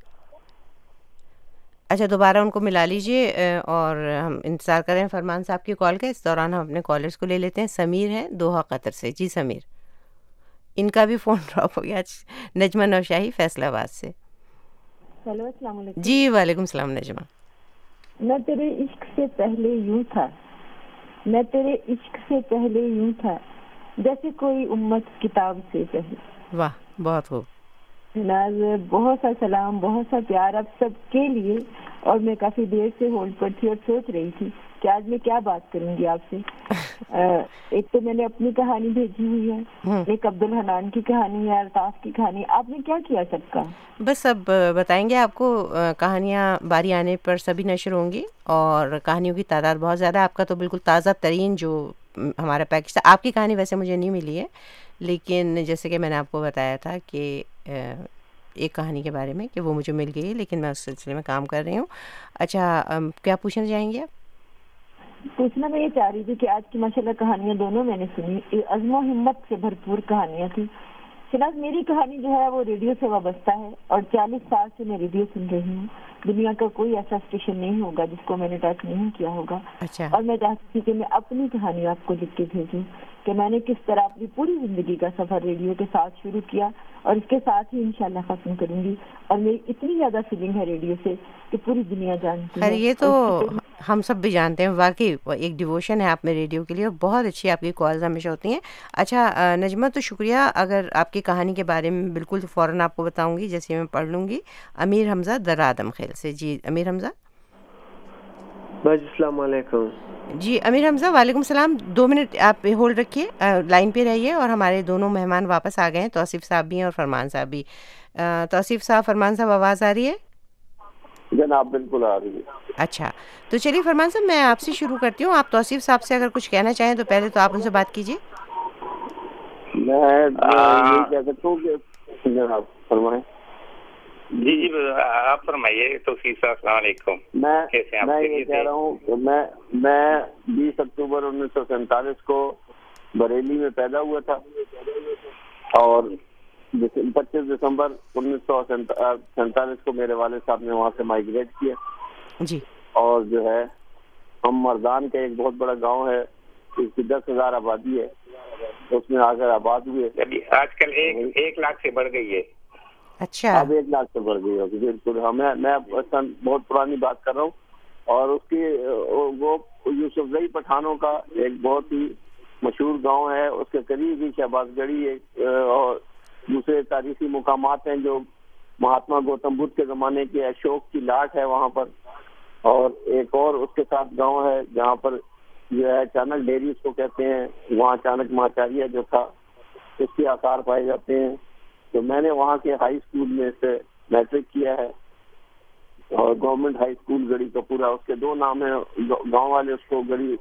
اچھا دوبارہ ان کو ملا لیجئے اور ہم انتظار کریں فرمان صاحب کی کال کا۔ اس دوران ہم اپنے کالرز کو لے لیتے ہیں۔ سمیر ہیں دوحہ قطر سے۔ جی سمیر، ان کا بھی فون ڈراپ ہو گیا۔ نجمہ نوشاہی فیصلہ آباد سے۔ ہیلو، السلام علیکم۔ جی وعلیکم السلام نجمہ۔ میں تیرے عشق سے پہلے یوں تھا، میں تیرے عشق سے پہلے یوں تھا جیسے کوئی امت کتاب سے پہلے۔ واہ بہت خوب ناز، بہت سا سلام، بہت سا پیار آپ سب کے لیے۔ اور میں کافی دیر سے ہولڈ پر تھی اور سوچ رہی تھی کہ آج میں کیا بات کروں گی آپ سے۔ ایک تو میں نے اپنی کہانی بھیجی ہوئی ہے، ایک عبد الحنان کی کہانی ہے، الطاف کی کہانی۔ آپ نے کیا کیا سب کا؟ بس اب بتائیں گے آپ کو، کہانیاں باری آنے پر سبھی نشر ہوں گی اور کہانیوں کی تعداد بہت زیادہ ہے۔ آپ کا تو بالکل تازہ ترین جو ہمارا پیکج تھا۔ آپ کی کہانی ویسے مجھے نہیں ملی ہے، لیکن جیسے کہ میں نے آپ کو بتایا تھا کہ ایک کہانی کے بارے میں کہ وہ مجھے مل گئی ہے، لیکن میں اس سلسلے میں کام کر رہی ہوں۔ اچھا کیا پوچھنا چاہیں گے آپ؟ پوچھنا میں یہ چاہ رہی تھی کہ آج کی ماشاءاللہ کہانیاں دونوں میں نے سنی، عزم و ہمت سے بھرپور کہانیاں تھیں۔ شناز میری کہانی جو ہے وہ ریڈیو سے وابستہ ہے اور 40 سال سے میں ریڈیو سن رہی ہوں۔ دنیا کا کوئی ایسا اسٹیشن نہیں ہوگا جس کو میں نے ٹچ نہیں کیا ہوگا۔ اچھا۔ اور میں چاہتی تھی کہ میں اپنی کہانی آپ کو لکھ کے بھیجوں کہ میں نے کس طرح اپنی پوری زندگی کا سفر ریڈیو کے ساتھ شروع کیا اور اس کے ساتھ ہی انشاءاللہ ختم کروں گی۔ اور میری اتنی زیادہ فیلنگ ہے ریڈیو سے کہ پوری دنیا جانتی ہے۔ یہ تو ہم سب بھی جانتے ہیں، واقعی ایک ڈیووشن ہے آپ میں ریڈیو کے لیے، اور بہت اچھی آپ کی کالز ہمیشہ ہوتی ہیں۔ اچھا نجمہ تو شکریہ، اگر آپ کی کہانی کے بارے میں بالکل تو فوراً آپ کو بتاؤں گی جیسے میں پڑھ لوں گی۔ امیر حمزہ درآدم خیل سے۔ جی امیر حمزہ۔ السلام علیکم۔ جی امیر حمزہ وعلیکم السلام۔ 2 منٹ آپ ہولڈ رکھیے، لائن پہ رہیے، اور ہمارے دونوں مہمان واپس آ گئے ہیں، توصیف صاحب بھی ہیں اور فرمان صاحب بھی۔ توصیف صاحب، فرمان صاحب آواز آ رہی ہے؟ جناب بالکل آ رہی ہے۔ اچھا تو چلیے فرمان صاحب میں آپ سے شروع کرتی ہوں۔ آپ توصیف صاحب سے اگر کچھ کہنا چاہیں تو پہلے تو آپ ان سے بات کیجیے۔ میں یہ کہہ سکتا ہوں کہ جناب فرمائیں۔ جی جی آپ فرمائیے توصیف صاحب۔ السلام علیکم۔ میں یہ کہہ رہا ہوں کہ میں 20 اکتوبر 1947 کو بریلی میں پیدا ہوا تھا اور 25 دسمبر 1947 کو میرے والد صاحب نے وہاں سے مائگریٹ کیا جی. اور جو ہے ہم مردان کا ایک بہت بڑا گاؤں ہے، اس کی 10,000 آبادی ہے، اس میں آ کر آباد ہوئے. آج کل 1 لاکھ سے بڑھ گئی ہے. اچھا، اب 1 لاکھ سے بڑھ گئی ہوگی. بالکل. میں بہت پرانی بات کر رہا ہوں. اور اس کی وہ یوسف زئی پٹھانوں کا ایک بہت ہی مشہور گاؤں ہے، اس کے قریب ہی شہباز گڑھی اور دوسرے تاریخی مقامات ہیں جو مہاتما گوتم بدھ کے زمانے کے اشوک کی لاٹ ہے وہاں پر. اور ایک اور اس کے ساتھ گاؤں ہے جہاں پر جو ہے چانک ڈیری اس کو کہتے ہیں، وہاں چانک مہاچاریہ جو تھا اس کے آثار پائے جاتے ہیں. تو میں نے وہاں کے ہائی اسکول میں سے میٹرک کیا ہے، اور گورنمنٹ ہائی اسکول گڑی کپورا، اس کے 2 نام ہیں. گاؤں والے اس کو گڑی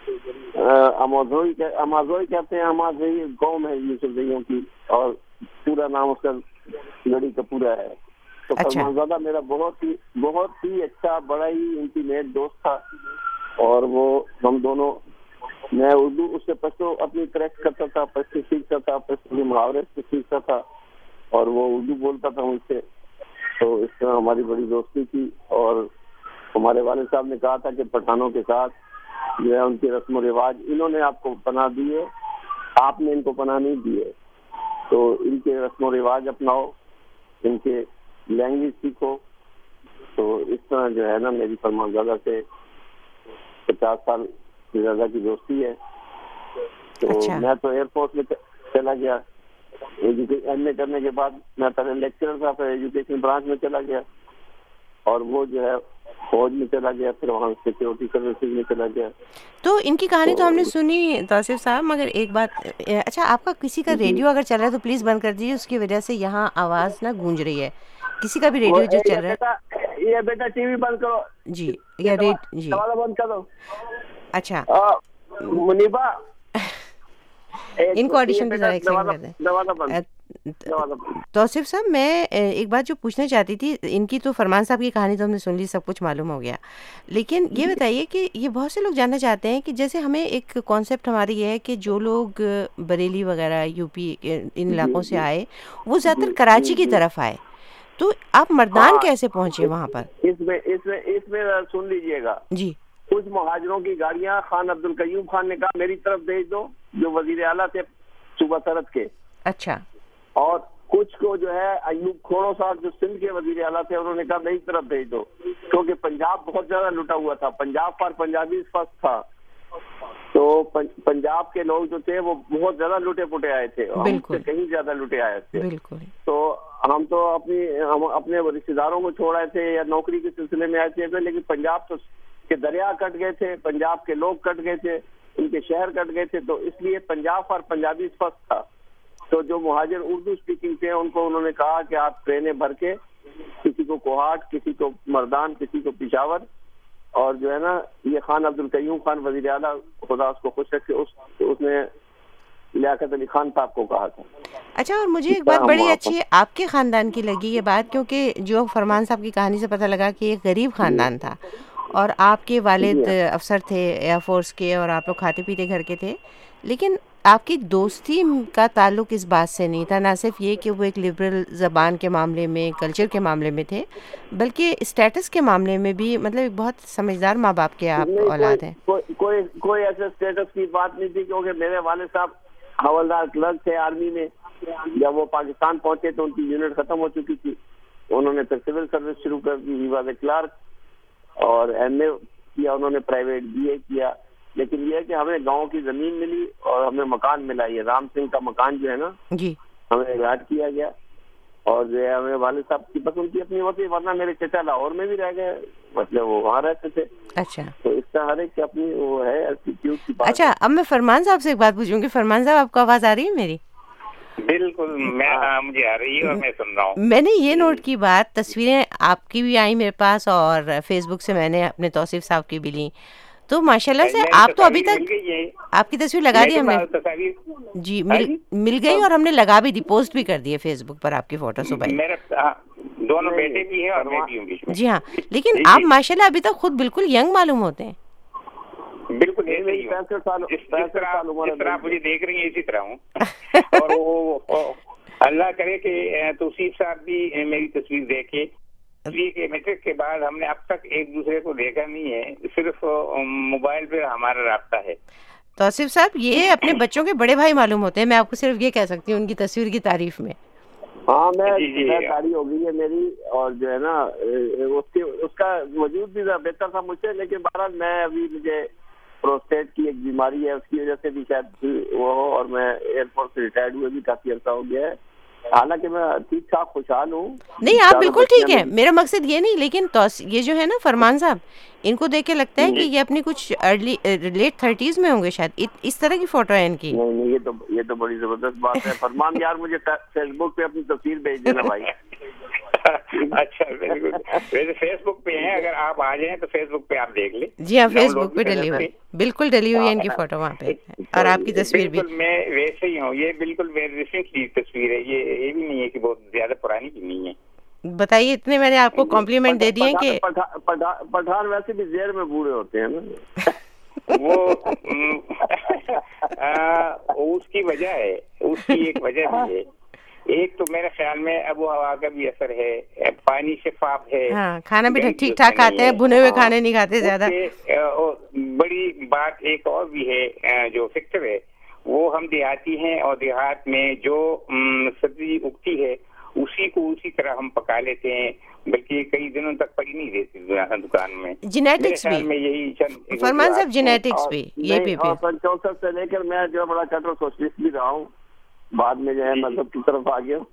امازوئی کہتے ہیں. امازوئی قوم ہے یوسف زئیوں کی، اور پورا نام اس کا گڑی کپورا ہے. تو فرمانزادہ میرا بہت ہی اچھا، بڑا ہی انٹیمیٹ دوست تھا. اور وہ ہم دونوں، میں اردو اس سے پشتو اپنی کریکٹ کرتا تھا، پشتو سیکھتا تھا، پشتو کے محاورے سے سیکھتا تھا، اور وہ اردو بولتا تھا مجھ سے. تو اس طرح ہماری بڑی دوستی تھی. اور ہمارے والد صاحب نے کہا تھا کہ پٹھانوں کے ساتھ جو ہے ان کے رسم و رواج، انہوں نے آپ کو پناہ دی ہے، آپ نے ان کو پناہ نہیں دی ہے. تو ان کے رسم و رواج اپناؤ، ان کے لینگویج سیکھو. تو اس طرح جو ہے نا میری فرمانزادہ سے 50 سال سے زیادہ کی دوستی ہے. تو میں تو ایئر فورس میں چلا گیا ایم اے کرنے کے بعد. میں پہلے لیکچرر تھا، پھر ایجوکیشن برانچ میں چلا گیا، اور وہ جو ہے فوج میں چلا گیا، پھر وہاں سیکورٹی سروسز میں چلا گیا. تو ان کی کہانی تو ہم نے سنی توصیف صاحب، مگر ایک بات، اچھا آپ کا کسی کا ریڈیو اگر چل رہا ہے تو پلیز بند کر دیجیے، اس کی وجہ سے یہاں آواز نہ گونج رہی ہے. کسی کا بھی ریڈیو جو چل رہا ہے، یہ بیٹا ٹی وی بند کرو. جی یا جی بند کر دو. اچھا منیبا ان کو آڈیشن پہ ذرا ایکسپلین کر دیں. توصیف صاحب میں ایک بات جو پوچھنا چاہتی تھی، ان کی تو فرمان صاحب کی کہانی تو ہم نے سن لی، سب کچھ معلوم ہو گیا، لیکن یہ بتائیے کہ یہ بہت سے لوگ جاننا چاہتے ہیں کہ جیسے ہمیں ایک کانسیپٹ ہماری یہ ہے کہ جو لوگ بریلی وغیرہ یو پی ان علاقوں سے آئے وہ زیادہ تر کراچی کی طرف آئے، تو آپ مردان کیسے پہنچے وہاں پر؟ اس میں سن لیجئے گا جی. کچھ مہاجروں کی گاڑیاں خان عبدالقیوم خان نے کہا میری طرف بھیج دو، جو وزیر اعلیٰ تھے صوبہ سرحد کے. اچھا. اور کچھ کو جو ہے ایوب کھوڑو صاحب جو سندھ کے وزیر اعلیٰ تھے، انہوں نے کہا میری طرف بھیج دو، کیونکہ پنجاب بہت زیادہ لٹا ہوا تھا. پنجاب فار پنجابی فرسٹ تھا. تو پنجاب کے لوگ جو تھے وہ بہت زیادہ لوٹے پوٹے آئے تھے، ہم سے کہیں زیادہ لوٹے آئے تھے. تو ہم تو اپنے رشتے داروں کو چھوڑ آئے تھے یا نوکری کے سلسلے میں آئے تھے، لیکن پنجاب تو کے دریا کٹ گئے تھے، پنجاب کے لوگ کٹ گئے تھے، ان کے شہر کٹ گئے تھے. تو اس لیے پنجاب فار پنجابی فرسٹ تھا. تو جو مہاجر اردو اسپیکنگ تھے ان کو انہوں نے کہا کہ آپ ٹرینیں بھر کے کسی کو کوہاٹ، کسی کو مردان، کسی کو پشاور، اور جو ہے نا یہ خان عبدالقیوم خان وزیر اعلیٰ خدا اس کو خوش رکھے، اس نے لیاقت علی خان صاحب کو کہا تھا. اچھا، اور مجھے ایک بات بڑی اچھی آپ کے خاندان کی لگی یہ بات، کیونکہ جو فرمان صاحب کی کہانی سے پتہ لگا کہ ایک غریب خاندان تھا، اور آپ کے والد افسر تھے ایئر فورس کے، اور آپ لوگ کھاتے پیتے گھر کے تھے، لیکن آپ کی دوستی کا تعلق اس بات سے نہیں تھا، نہ صرف یہ کہ وہ ایک لبرل زبان کے معاملے میں، کلچر کے معاملے میں تھے، بلکہ اسٹیٹس کے معاملے میں بھی، مطلب ایک بہت سمجھدار ماں باپ کے آپ اولاد ہیں. کوئی ایسے اسٹیٹس کی بات نہیں تھی، کیونکہ میرے والد صاحب حوالدار کلرک تھے آرمی میں. جب وہ پاکستان پہنچے تو ان کی یونٹ ختم ہو چکی تھی، انہوں نے پھر سول سروس شروع کر دی. ہی واز اے کلرک، اور ایم اے کیا انہوں نے، پرائیویٹ بی اے کیا. لیکن یہ ہے کہ ہمیں گاؤں کی زمین ملی اور ہمیں مکان ملا. یہ رام سنگھ کا مکان جو ہے نا جی ہمیں الاٹ کیا گیا، اور جو ہے ہمیں والد صاحب کی پسند کی اپنی ہوتی، ورنہ میرے چچا لاہور میں بھی رہ گئے، مطلب وہ وہاں رہتے تھے. اچھا. تو اس طرح ہر ایک کی اپنی وہ ہے ایٹیٹیوڈ کی بات. اچھا، اب میں فرمان صاحب سے ایک بات پوچھوں گی. فرمان صاحب آپ کو آواز آ رہی ہے میری؟ بالکل مجھے آ رہی ہے اور میں سن رہا ہوں. میں نے یہ نوٹ کی بات، تصویریں آپ کی بھی آئی میرے پاس، اور فیس بک سے میں نے اپنے توصیف صاحب کی بھی لی، تو ماشاءاللہ سے آپ تو ابھی تک آپ کی تصویر لگا دی ہم نے. جی مل گئی، اور ہم نے لگا بھی دی، پوسٹ بھی کر دی ہے فیس بک پر آپ کی فوٹو صبح. میرے دونوں بیٹے بھی ہیں اور میں بھی ہوں. جی ہاں، لیکن آپ ماشاءاللہ ابھی تک خود بالکل ینگ معلوم ہوتے ہیں. بالکل ایسے ہی ہوں، جس طرح آپ مجھے دیکھ رہی ہیں اسی طرح ہوں. اور وہ اللہ کرے کہ توصیف صاحب بھی میری تصویر دیکھے، اس لیے کہ میٹرک کے بعد ہم نے اب تک ایک دوسرے کو دیکھا نہیں ہے، صرف موبائل پہ ہمارا رابطہ ہے. توصیف صاحب یہ اپنے بچوں کے بڑے بھائی معلوم ہوتے ہیں، میں آپ کو صرف یہ کہہ سکتی ہوں ان کی تصویر کی تعریف میں. ہاں میں داڑھی ہو گئی ہے میری، اور جو ہے نا اس کا وجود بھی بہتر تھا مجھ سے، لیکن بہرحال میں ابھی مجھے پروسٹیٹ کی ایک بیماری ہے، اس کی وجہ سے بھی شاید وہ ہو، اور میں ایئر فورس سے ریٹائرڈ ہوئے بھی کافی عرصہ ہو گیا ہے. حالانکہ میں ٹھیک ٹھاک خوشحال ہوں. نہیں آپ بالکل ٹھیک ہے، میرا مقصد یہ نہیں، لیکن یہ جو ہے نا فرمان صاحب، ان کو دیکھ کے لگتا ہے کہ یہ اپنی کچھ ارلی لیٹ 30s میں ہوں گے شاید، اس طرح کی فوٹو ہے ان کی. نہیں یہ تو بڑی زبردست بات ہے. فرمان یار مجھے فیس بک پہ اپنی تصویر بھیج دینا بھائی. اچھا بالکل، ویسے فیس بک پہ ہیں، اگر آپ آ جائیں تو فیس بک پہ آپ دیکھ لیں. جی ہاں فیس بک پہ ڈلی ہوئی، بالکل ڈلی ہوئی ہے ان کی فوٹو وہاں پہ، اور آپ کی تصویر بھی. میں ویسے ہی ہوں، یہ بالکل میری ریسنٹلی تصویر ہے، یہ بھی نہیں ہے کہ بہت زیادہ پرانی بھی نہیں ہے. بتائیے اتنے میں نے آپ کو کمپلیمنٹ دے دیے کہ پٹھان ویسے بھی زیر میں بوڑھے ہوتے ہیں نا. وہ اس کی وجہ ہے، اس کی ایک وجہ بھی ہے. ایک تو میرے خیال میں آب و ہوا کا بھی اثر ہے، پانی شفاف ہے، کھانا بھی ٹھیک ٹھاک کھاتے ہیں، بھنے ہوئے کھانے نہیں کھاتے زیادہ. بڑی بات ایک اور بھی ہے جو فیکٹر ہے، وہ ہم دیہاتی ہیں، اور دیہات میں جو سبزی اگتی ہے اسی کو اسی طرح ہم پکا لیتے ہیں، بلکہ کئی دنوں تک پڑی نہیں رہتی دکان میں. جینیٹکس بھی یہی فرمان صاحب، جینیٹکس بھی یہ بھی 64 سے لے کر میں جو بڑا کٹر سوشلسٹ بھی رہا ہوں، بعد میں جو ہے مطلب کی طرف آ گیا.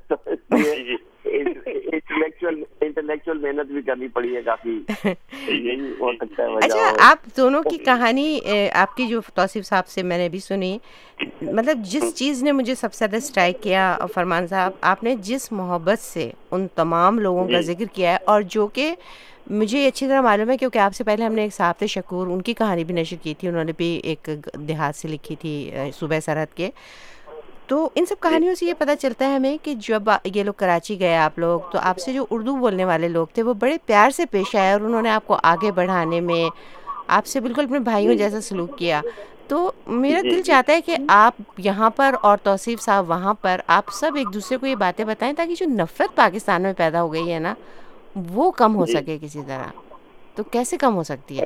انٹلیکچوئل محنت بھی کرنی پڑی ہے کافی، یہی ہو سکتا ہے. اچھا آپ دونوں کی کہانی، آپ کی جو توصیف صاحب سے میں نے بھی سنی، مطلب جس چیز نے مجھے سب سے زیادہ اسٹرائک کیا فرمان صاحب، آپ نے جس محبت سے ان تمام لوگوں کا ذکر کیا ہے، اور جو کہ مجھے اچھی طرح معلوم ہے کیونکہ آپ سے پہلے ہم نے ایک صاحب تھے شکور، ان کی کہانی بھی نشر کی تھی، انہوں نے بھی ایک دیہات سے لکھی تھی صوبہ سرحد کے. تو ان سب کہانیوں سے یہ پتہ چلتا ہے ہمیں کہ جب یہ لوگ کراچی گئے آپ لوگ، تو آپ سے جو اردو بولنے والے لوگ تھے وہ بڑے پیار سے پیش آئے، اور انہوں نے آپ کو آگے بڑھانے میں آپ سے بالکل اپنے بھائیوں جیسا سلوک کیا. تو میرا دل چاہتا ہے کہ آپ یہاں پر اور توصیف صاحب وہاں پر، آپ سب ایک دوسرے کو یہ باتیں بتائیں تاکہ جو نفرت پاکستان میں پیدا ہو گئی ہے نا، وہ کم ہو سکے کسی طرح. تو کیسے کم ہو سکتی ہے؟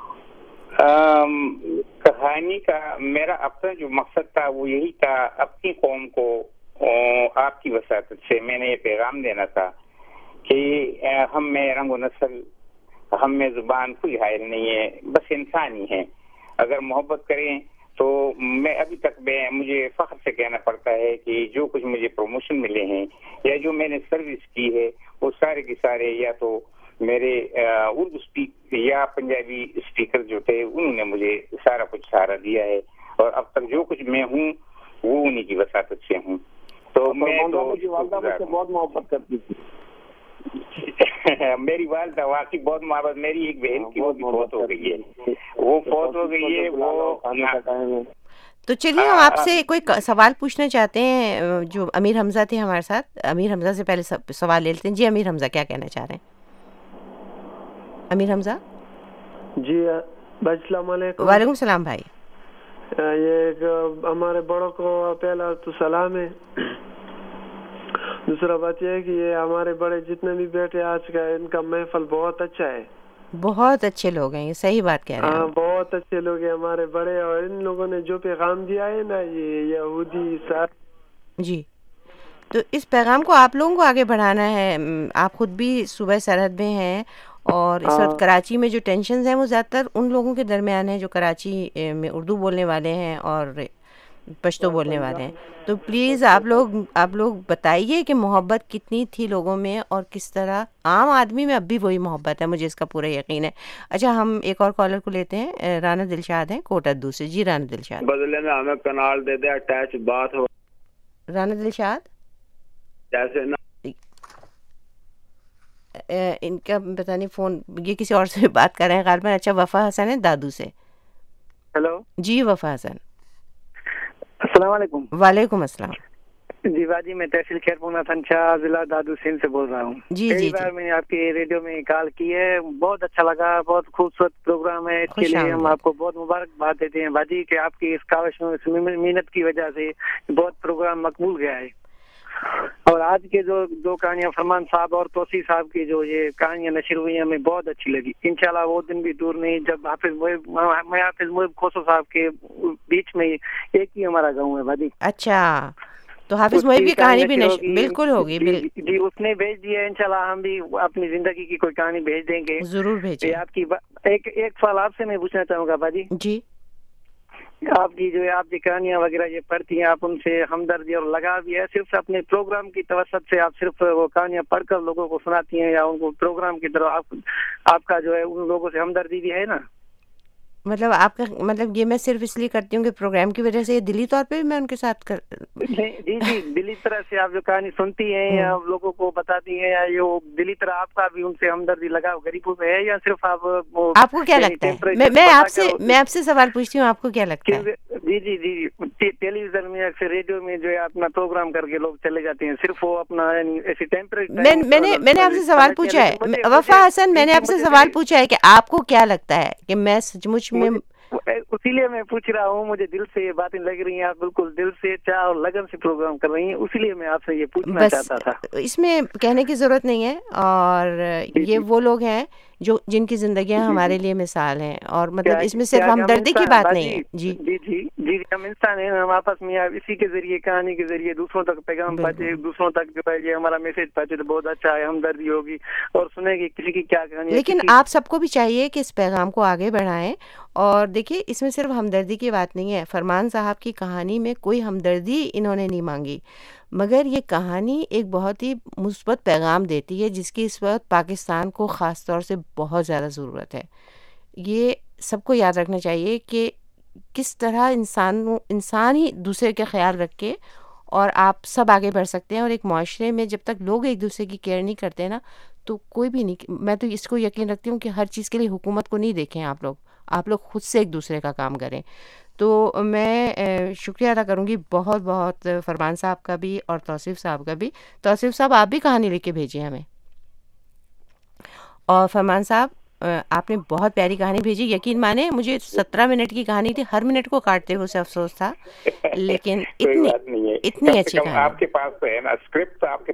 کہانی کا میرا اپنا جو مقصد تھا وہ یہی تھا، اپنی قوم کو آپ کی وساطت سے میں نے یہ پیغام دینا تھا کہ ہم میں رنگ و نسل، ہم میں زبان کوئی حائل نہیں ہے، بس انسان ہی ہیں. اگر محبت کریں تو میں ابھی تک مجھے فخر سے کہنا پڑتا ہے کہ جو کچھ مجھے پروموشن ملے ہیں یا جو میں نے سروس کی ہے، وہ سارے کے سارے یا تو میرے اردو یا پنجابی اسپیکر جو تھے انہوں نے مجھے سارا کچھ سہارا دیا ہے، اور اب تک جو کچھ میں ہوں وہ انہی کی وساطت سے ہوں. تو میں والدہ مجھ سے بہت محبت کرتی تھی. میری والدہ واقعی بہت محبت، میری ایک بہن کی وہ بھی فوت ہو گئی ہے، وہ فوت ہو گئی ہے. وہ تو چلیے ہم آپ سے کوئی سوال پوچھنا چاہتے ہیں. جو امیر حمزہ تھے ہمارے ساتھ، امیر حمزہ سے پہلے سوال لے لیتے ہیں. جی امیر حمزہ کیا کہنا چاہ رہے ہیں؟ امیر حمزہ جی بھائی السلام علیکم. وعلیکم السلام بھائی. یہ ہمارے بڑوں کو پہلا تو سلام ہے. دوسرا بات یہ ہے کہ یہ ہمارے بڑے جتنے بھی بیٹھے آج کا ان کا محفل بہت اچھا ہے، بہت اچھے لوگ ہیں، یہ صحیح بات کہہ رہے ہیں. ہاں بہت اچھے لوگ ہیں ہمارے بڑے، اور ان لوگوں نے جو پیغام دیا ہے نا، یہ یہودی جی، تو اس پیغام کو آپ لوگوں کو آگے بڑھانا ہے. آپ خود بھی صوبہ سرحد میں ہیں، اور اس وقت کراچی میں جو ٹینشنز ہیں وہ زیادہ تر ان لوگوں کے درمیان ہیں جو کراچی میں اردو بولنے والے ہیں اور پشتو بولنے والے ہیں. تو پلیز آپ لوگ بتائیے کہ محبت کتنی تھی لوگوں میں، اور کس طرح عام آدمی میں اب بھی وہی محبت ہے، مجھے اس کا پورا یقین ہے. اچھا ہم ایک اور کالر کو لیتے ہیں. رانا دلشاد ہیں کوٹا دو سے. جی رانا دلشاد. بدلے میں ہمیں کنال دے دے، اٹیچ بات ہو. رانا دلشاد جیسے نا ان کا پتہ نہیں فون، یہ کسی اور سے بات کر رہے ہیں غالباً. اچھا وفا حسن ہے دادو سے. ہیلو. جی وفا حسن. السلام علیکم. وعلیکم السلام. جی باجی میں تحصیل خیرپورنا تھنچا ضلع دادو سندھ سے بول رہا ہوں. پہلی بار میں نے آپ کے ریڈیو میں کال کی ہے, بہت اچھا لگا, بہت خوبصورت پروگرام ہے. اس کے لیے ہم آپ کو بہت مبارکباد دیتے ہیں باجی کہ آپ کی اس کاوش میں محنت کی وجہ سے بہت پروگرام مقبول گیا ہے. اور آج کے جو دو کہانیاں فرمان صاحب اور توصیف صاحب کی جو یہ کہانیاں نشر ہوئی ہیں ہمیں بہت اچھی لگی. انشاءاللہ وہ دن بھی دور نہیں جب میں حافظ محب کھوسو صاحب کے بیچ میں ایک ہی ہمارا گاؤں ہے باجی. اچھا, تو حافظ محب کی کہانی بھی بالکل ہوگی. جی اس نے بھیج دی ہے, انشاءاللہ ہم بھی اپنی زندگی کی کوئی کہانی بھیج دیں گے. ضرور بھیجیں. آپ کی ایک سوال آپ سے میں پوچھنا چاہوں گا باجی. جی. آپ کی جو ہے آپ کی کہانیاں وغیرہ یہ پڑھتی ہیں, آپ ان سے ہمدردی اور لگاؤ بھی ہے, صرف اپنے پروگرام کی توسط سے آپ صرف وہ کہانیاں پڑھ کر لوگوں کو سناتی ہیں یا ان کو پروگرام کی طرف آپ کا جو ہے ان لوگوں سے ہمدردی بھی ہے نا؟ مطلب آپ کا مطلب یہ میں صرف اس لیے کرتی ہوں کہ پروگرام کی وجہ سے, دلی طور پہ بھی میں ان کے ساتھ جی جی دلی طرح سے آپ جو کہانی سنتی ہیں یا لوگوں کو بتاتی ہیں, یا یہ دلی طرح آپ کا بھی ان سے ہمدردی لگاؤ غریبوں پہ ہے, یا صرف آپ کو کیا لگتا ہے؟ میں آپ سے سوال پوچھتی ہوں, آپ کو کیا لگتا ہے؟ جی جی جی ٹیلی ویژن میں اکثر ریڈیو میں جو ہے اپنا پروگرام کر کے لوگ چلے جاتے ہیں, صرف وہ اپنا ایسی ٹیمپریری. میں نے آپ سے سوال پوچھا ہے وفا حسن, میں نے آپ سے سوال پوچھا ہے کہ آپ کو کیا لگتا ہے کہ میں سچ مچ میں, اسی لیے میں پوچھ رہا ہوں, مجھے دل سے یہ باتیں لگ رہی ہیں, آپ بالکل دل سے چاہ اور لگن سے پروگرام کر رہی ہیں, اسی لیے میں آپ سے یہ پوچھنا چاہتا تھا. اس میں کہنے کی ضرورت نہیں ہے, اور یہ وہ لوگ ہیں جو جن کی زندگیاں ہمارے لیے مثال ہیں, اور مطلب اس میں صرف ہمدردی کی بات نہیں ہے. جی جی جی جی ہم انسان ہیں, ہم آپس میں اسی کے ذریعے کہانی کے ذریعے دوسروں تک پیغام پہنچے, دوسروں تک جو ہے یہ ہمارا میسج پہنچے تو بہت اچھا ہے. ہمدردی ہوگی اور سنے گی کسی کی کیا کہانی ہے. لیکن آپ سب کو بھی چاہیے کہ اس پیغام کو آگے بڑھائیں. اور دیکھیے اس میں صرف ہمدردی کی بات نہیں ہے, فرمان صاحب کی کہانی میں کوئی ہمدردی انہوں نے نہیں مانگی, مگر یہ کہانی ایک بہت ہی مثبت پیغام دیتی ہے جس کی اس وقت پاکستان کو خاص طور سے بہت زیادہ ضرورت ہے. یہ سب کو یاد رکھنا چاہیے کہ کس طرح انسان ہی دوسرے کا خیال رکھ کے اور آپ سب آگے بڑھ سکتے ہیں. اور ایک معاشرے میں جب تک لوگ ایک دوسرے کی کیئر نہیں کرتے نا تو کوئی بھی نہیں. میں تو اس کو یقین رکھتی ہوں کہ ہر چیز کے لیے حکومت کو نہیں دیکھیں, آپ لوگ خود سے ایک دوسرے کا کام کریں. تو میں شکریہ ادا کروں گی بہت بہت فرمان صاحب کا بھی اور توصیف صاحب کا بھی. توصیف صاحب آپ بھی کہانی لکھ کے بھیجیے ہمیں. اور فرمان صاحب آپ نے بہت پیاری کہانی بھیجی. یقین مانے مجھے 17 منٹ کی کہانی تھی, ہر منٹ کو کاٹتے ہوئے افسوس تھا, لیکن اتنی اچھی کہانی. آپ کے پاس تو ہے نا اسکرپٹ, آپ کے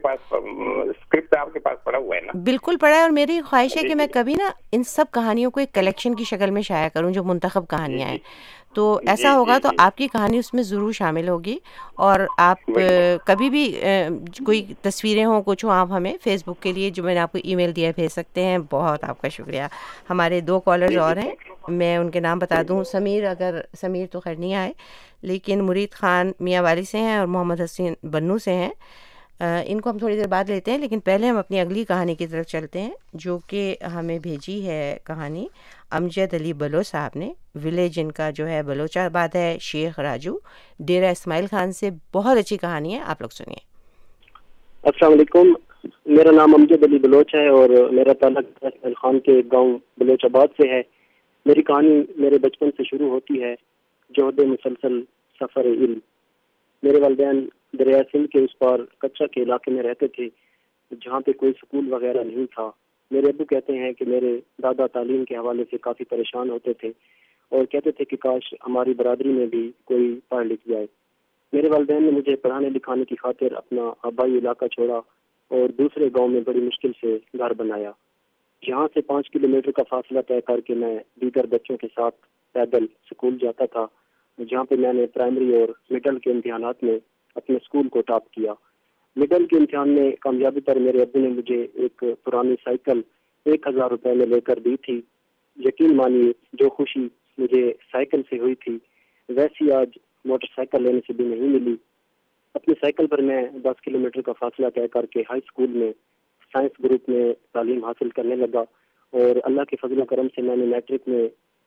پاس پڑا ہوا ہے نا؟ بالکل پڑا ہے, اور میری خواہش ہے کہ میں کبھی نا ان سب کہانیوں کو ایک کلیکشن کی شکل میں شائع کروں جو منتخب کہانیاں ہیں. تو ایسا ہوگا تو آپ کی کہانی اس میں ضرور شامل ہوگی. اور آپ کبھی بھی کوئی تصویریں ہوں کچھ ہوں, آپ ہمیں فیس بک کے لیے جو میں نے آپ کو ای میل دیا بھیج سکتے ہیں. بہت آپ کا شکریہ. ہمارے 2 کالرز اور ہیں, میں ان کے نام بتا دوں. سمیر تو خیر نہیں آئے, لیکن مرید خان میاں والی سے ہیں اور محمد حسین بنو سے ہیں. ان کو ہم تھوڑی دیر بعد لیتے ہیں, لیکن پہلے ہم اپنی اگلی کہانی کی طرف چلتے ہیں جو کہ ہمیں بھیجی ہے کہانی امجد علی بلوچ صاحب نے. ولیج ان کا جو ہے بلوچ آباد ہے, شیخ راجو, ڈیرہ اسماعیل خان سے. بہت اچھی کہانی ہے, آپ لوگ سنیے. السلام علیکم, میرا نام امجد علی بلوچ ہے اور میرا تعلق اسماعیل خان کے گاؤں بلوچ آباد سے ہے. میری کہانی میرے بچپن سے شروع ہوتی ہے. جوہد مسلسل سفر علم. میرے والدین دریا سندھ کے اس پار کچا کے علاقے میں رہتے تھے جہاں پہ کوئی سکول وغیرہ نہیں تھا. میرے ابو کہتے ہیں کہ میرے دادا تعلیم کے حوالے سے کافی پریشان ہوتے تھے اور کہتے تھے کہ کاش ہماری برادری میں بھی کوئی پڑھ لکھ جائے. میرے والدین نے مجھے پڑھانے لکھانے کی خاطر اپنا آبائی علاقہ چھوڑا اور دوسرے گاؤں میں بڑی مشکل سے گھر بنایا. یہاں سے 5 کلومیٹر کا فاصلہ طے کر کے میں دیگر بچوں کے ساتھ پیدل سکول جاتا تھا, جہاں پہ میں نے پرائمری اور مڈل کے امتحانات میں اپنے اسکول کو ٹاپ کیا. مڈل کے امتحان میں کامیابی پر میرے ابو نے مجھے ایک پرانی سائیکل 1000 روپے میں لے کر دی تھی. یقین مانیے جو خوشی مجھے سائیکل سے ہوئی تھی ویسی آج موٹر سائیکل لینے سے بھی نہیں ملی. اپنی سائیکل پر میں 10 کلومیٹر کا فاصلہ طے کر کے ہائی اسکول میں سائنس گروپ میں تعلیم حاصل کرنے لگا اور اللہ کے فضل و کرم سے میں نے میٹرک میں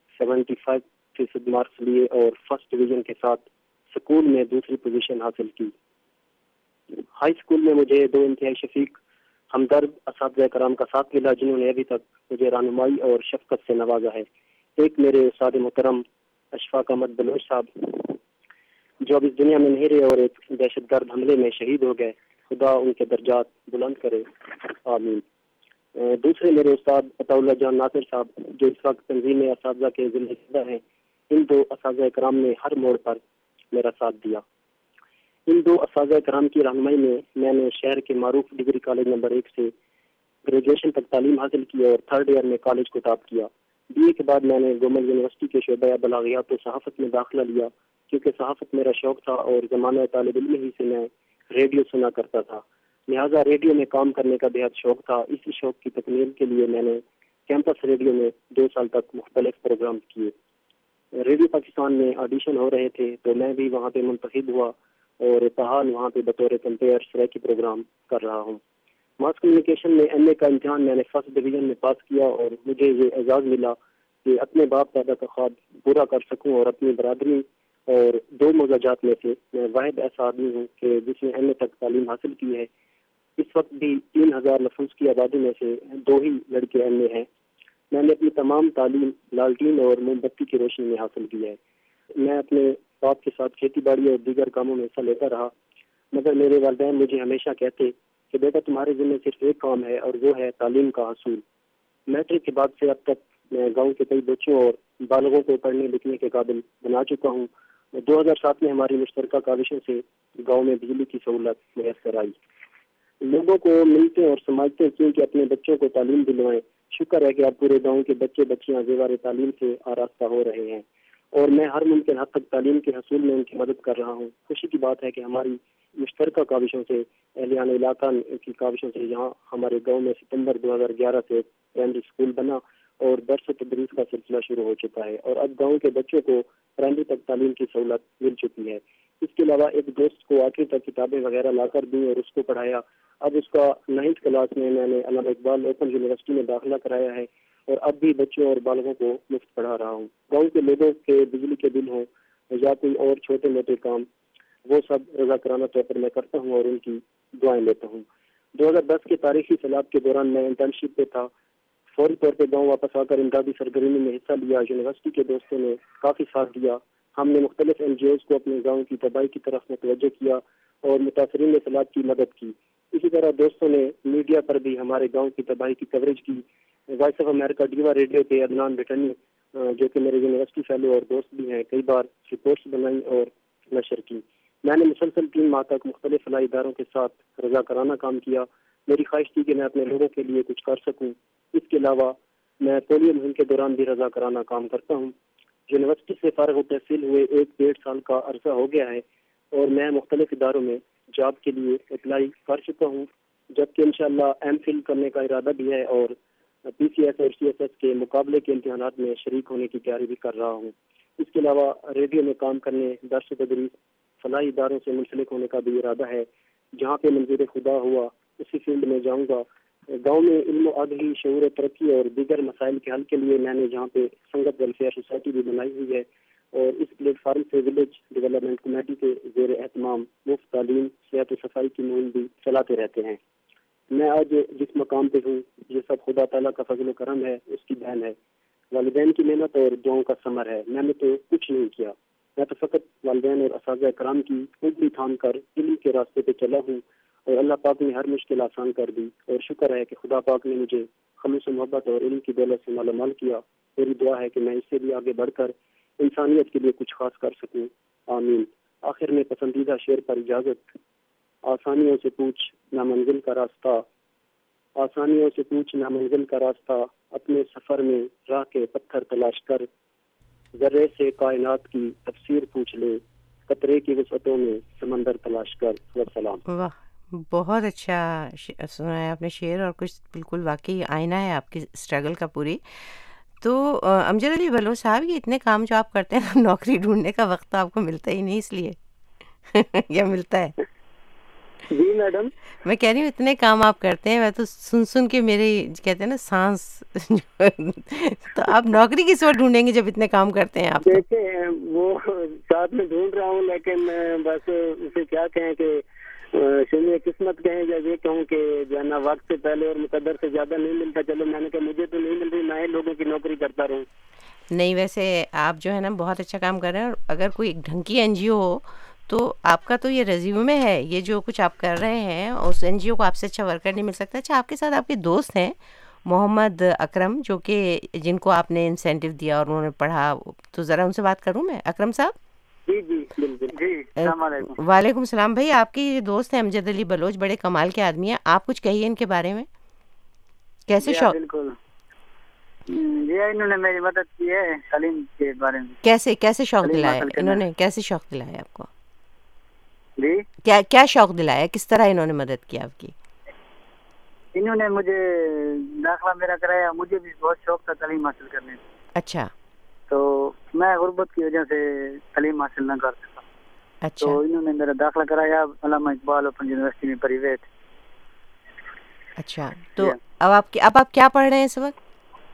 75% مارکس لیے اور فرسٹ ڈویژن کے ساتھ اسکول میں دوسری پوزیشن حاصل کی. ہائی اسکول میں مجھے 2 انتہائی شفیق ہمدرد اساتذہ کرام کا ساتھ ملا جنہوں نے ابھی تک مجھے رہنمائی اور شفقت سے نوازا ہے. ایک میرے استاد محترم اشفاق احمد بلوچ صاحب, جو اب اس دنیا میں نہیں رہے اور ایک دہشت گرد حملے میں شہید ہو گئے، خدا ان کے درجات بلند کرے، آمین۔ دوسرے میرے استاد عطا اللہ جان ناصر صاحب جو اس وقت تنظیم اساتذہ کے ذمہ دار ہیں، ان دو اساتذہ کرام نے ہر موڑ پر میرا ساتھ دیا۔ ان دو اساتذہ کرام کی رہنمائی میں نے شہر کے معروف ڈگری کالج نمبر 1 سے گریجویشن تک تعلیم حاصل کی اور 3rd ایئر میں کالج کو ٹاپ کیا۔ BA کے بعد میں نے گومل یونیورسٹی کے شعبہ بلاغیات و صحافت میں داخلہ لیا، کیونکہ صحافت میرا شوق تھا اور زمانہ طالب علم ہی سے میں ریڈیو سنا کرتا تھا، لہٰذا ریڈیو میں کام کرنے کا بہت شوق تھا۔ اسی شوق کی تکمیل کے لیے میں نے کیمپس ریڈیو میں 2 سال تک مختلف پروگرام کیے۔ ریڈیو پاکستان میں آڈیشن ہو رہے تھے تو میں بھی وہاں پہ منتخب ہوا اور تاحال وہاں پہ بطور کمپیئر سریکی پروگرام کر رہا ہوں۔ ماس کمیونیکیشن میں MA کا امتحان میں نے 1st ڈویژن میں پاس کیا اور مجھے یہ اعزاز ملا کہ اپنے باپ دادا کا خواب پورا کر سکوں اور اپنی برادری اور 2 مزاجات میں سے میں واحد ایسا آدمی ہوں کہ جس نے MA تک تعلیم حاصل کی ہے۔ اس وقت بھی 3000 نفوس کی آبادی میں سے 2 ہی لڑکے MA ہیں۔ میں نے اپنی تمام تعلیم لالٹین اور موم بتی کی روشنی میں حاصل کی ہے۔ میں اپنے باپ کے ساتھ کھیتی باڑی اور دیگر کاموں میں حصہ لیتا رہا، مگر میرے والدین مجھے ہمیشہ کہتے کہ بیٹا تمہارے ذمہ صرف ایک کام ہے اور وہ ہے تعلیم کا حصول۔ میٹرک کے بعد سے اب تک میں گاؤں کے کئی بچوں اور بالغوں کو پڑھنے لکھنے کے قابل بنا چکا ہوں۔ 2007 میں ہماری مشترکہ کاوشوں سے گاؤں میں بجلی کی سہولت میسر آئی۔ لوگوں کو ملتے اور سمجھتے ہیں کہ اپنے بچوں کو تعلیم دلوائیں۔ شکر ہے کہ اب پورے گاؤں کے بچے بچیاں زیور تعلیم سے آراستہ ہو رہے ہیں اور میں ہر ممکن حد تک تعلیم کے حصول میں ان کی مدد کر رہا ہوں۔ خوشی کی بات ہے کہ ہماری مشترکہ کاوشوں سے اہلیان علاقہ کی کاوشوں سے یہاں ہمارے گاؤں میں ستمبر 2011 سے پرائمری اسکول بنا اور درس و تدریس کا سلسلہ شروع ہو چکا ہے اور اب گاؤں کے بچوں کو پرائمری تک تعلیم کی سہولت مل چکی ہے۔ اس کے علاوہ ایک دوست کو 8ویں تک کتابیں وغیرہ لا کر دیں اور اس کو پڑھایا۔ اب اس کا 9th کلاس میں نے علامہ اقبال اوپن یونیورسٹی میں داخلہ کرایا ہے اور اب بھی بچوں اور بالغوں کو مفت پڑھا رہا ہوں۔ گاؤں کے لوگوں کے بجلی کے بل ہوں یا کوئی اور چھوٹے موٹے کام، وہ سب رضاکارانہ طور پر میں کرتا ہوں اور ان کی دعائیں لیتا ہوں۔ 2010 کے تاریخی سیلاب کے دوران میں انٹرنشپ پہ تھا۔ فوری طور پہ گاؤں واپس آ کر امدادی سرگرمی میں حصہ لیا۔ یونیورسٹی کے دوستوں نے کافی ساتھ دیا۔ ہم نے مختلف NGOs کو اپنے گاؤں کی تباہی کی طرف متوجہ کیا اور متاثرین سیلاب کی مدد کی۔ اسی طرح دوستوں نے میڈیا پر بھی ہمارے گاؤں کی تباہی کی کوریج کی۔ Voice of America Deewa radio کے عدنان بھٹنی جو کہ میرے یونیورسٹی فیلو اور دوست بھی ہیں، کئی بار رپورٹس بنائی اور نشر کی۔ میں نے مسلسل 3 ماہ تک مختلف فلاحی اداروں کے ساتھ رضاکارانہ کام کیا۔ میری خواہش تھی کہ میں اپنے لوگوں کے لیے کچھ کر سکوں۔ اس کے علاوہ میں پولیو مہم کے دوران بھی رضاکارانہ کام کرتا ہوں۔ یونیورسٹی سے فارغ التحصیل ہوئے 1-1.5 سال کا عرصہ ہو گیا ہے اور میں مختلف اداروں میں جاب کے لیے اپلائی کر چکا ہوں، جبکہ انشاءاللہ MPhil کرنے کا ارادہ بھی ہے اور PCS اور CSS کے مقابلے کے امتحانات میں شریک ہونے کی تیاری بھی کر رہا ہوں۔ اس کے علاوہ ریڈیو میں کام کرنے، درس و تدریس، فلاحی اداروں سے منسلک ہونے کا بھی ارادہ ہے۔ جہاں پہ منظور خدا ہوا اسی فیلڈ میں جاؤں گا۔ گاؤں میں علم و آگہی، شعور و ترقی اور دیگر مسائل کے حل کے لیے میں نے جہاں پہ سنگت ویلفیئر سوسائٹی بھی بنائی ہوئی ہے اور اس پلیٹ فارم سے ولیج ڈیولپمنٹ کمیٹی کے زیر اہتمام مفت تعلیم، صحت و صفائی کی مہم بھی چلاتے رہتے ہیں۔ میں آج جس مقام پہ ہوں یہ سب خدا تعالیٰ کا فضل و کرم ہے، اس کی دین ہے، والدین کی محنت اور دعاؤں کا ثمر ہے۔ میں نے تو کچھ نہیں کیا، میں تو فقط والدین اور اساتذہ کرام کی انگلی تھام کر علم کے راستے پہ چلا ہوں اور اللہ پاک نے ہر مشکل آسان کر دی اور شکر ہے کہ خدا پاک نے مجھے خلوص و محبت اور علم کی دولت سے مالا مال کیا۔ میری دعا ہے کہ میں اس سے بھی آگے بڑھ کر انسانیت کے لیے کچھ خاص کر سکوں، آمین۔ آخر میں پسندیدہ شعر پر اجازت۔ آسانیوں سے پوچھ نہ منزل کا راستہ، آسانیوں سے پوچھ نہ منزل کا راستہ، اپنے سفر میں راہ کے پتھر تلاش کر، ذرے سے کائنات کی تفسیر پوچھ لے، قطرے کی وسعتوں میں سمندر تلاش کر۔ والسلام۔ واہ، بہت اچھا سنا ہے آپ نے شعر، اور کچھ بالکل واقعی آئینہ ہے آپ کی اسٹرگل کا پوری۔ تو امجد علی بلوچ صاحب، یہ اتنے کام جو آپ کرتے ہیں نوکری ڈھونڈنے کا وقت تو آپ کو ملتا ہی نہیں، اس لیے یا ملتا ہے؟ جی میڈم، میں کہہ رہی ہوں اتنے کام آپ کرتے ہیں، میں تو سن کے میرے کہتے ہیں نا سانس تو آپ نوکری کس وقت ڈھونڈیں گے جب اتنے کام کرتے ہیں آپ؟ دیکھیں وہ ساتھ میں ڈھونڈ رہا ہوں، لیکن بس اسے کیا کہیں کہ شنی قسمت کہیں یا یہ کہوں کہ جو ہے نا وقت سے پہلے اور مقدر سے زیادہ نہیں ملتا۔ چلو میں نے کہا مجھے تو نہیں مل رہی، میں لوگوں کی نوکری کرتا رہوں۔ نہیں ویسے آپ جو ہے نا بہت اچھا کام کر رہے ہیں، اور اگر کوئی ایک ڈھنگ کی این جی او ہو تو آپ کا تو یہ ریزیومے ہے، یہ جو کچھ آپ کر رہے ہیں اس این جی او کو آپ سے اچھا ورکر نہیں مل سکتا. اچھا آپ کے ساتھ آپ کے دوست ہیں محمد اکرم جو کہ جن کو آپ نے انسینٹیو دیا اور انہوں نے پڑھا، تو ذرا ان سے بات کروں میں. اکرم صاحب. جی جی بالکل. جی السلام علیکم. وعلیکم السلام. بھائی آپ کے دوست ہیں امجد علی بلوچ، بڑے کمال کے آدمی ہیں، آپ کچھ کہیے ان کے بارے میں. کیسے شوق؟ بالکل جی انہوں نے میری مدد کی ہے تعلیم کے بارے میں. کیسے شوق دلایا انہوں نے؟ کیسے شوق دلایا آپ کو؟ جی کیا شوق دلایا؟ کس طرح انہوں نے مدد کی آپ کی؟ انہوں نے مجھے داخلہ میرا کرایا، مجھے بھی بہت شوق تھا تعلیم حاصل کرنے کا. اچھا. تو میں غربت کی وجہ سے تعلیم حاصل نہ کر سکا. اچھا. تو انہوں نے میرا داخلہ کرایا علامہ اقبال اوپن یونیورسٹی میں پریویٹ. اچھا. تو اب آپ کیا پڑھ رہے ہیں اس وقت؟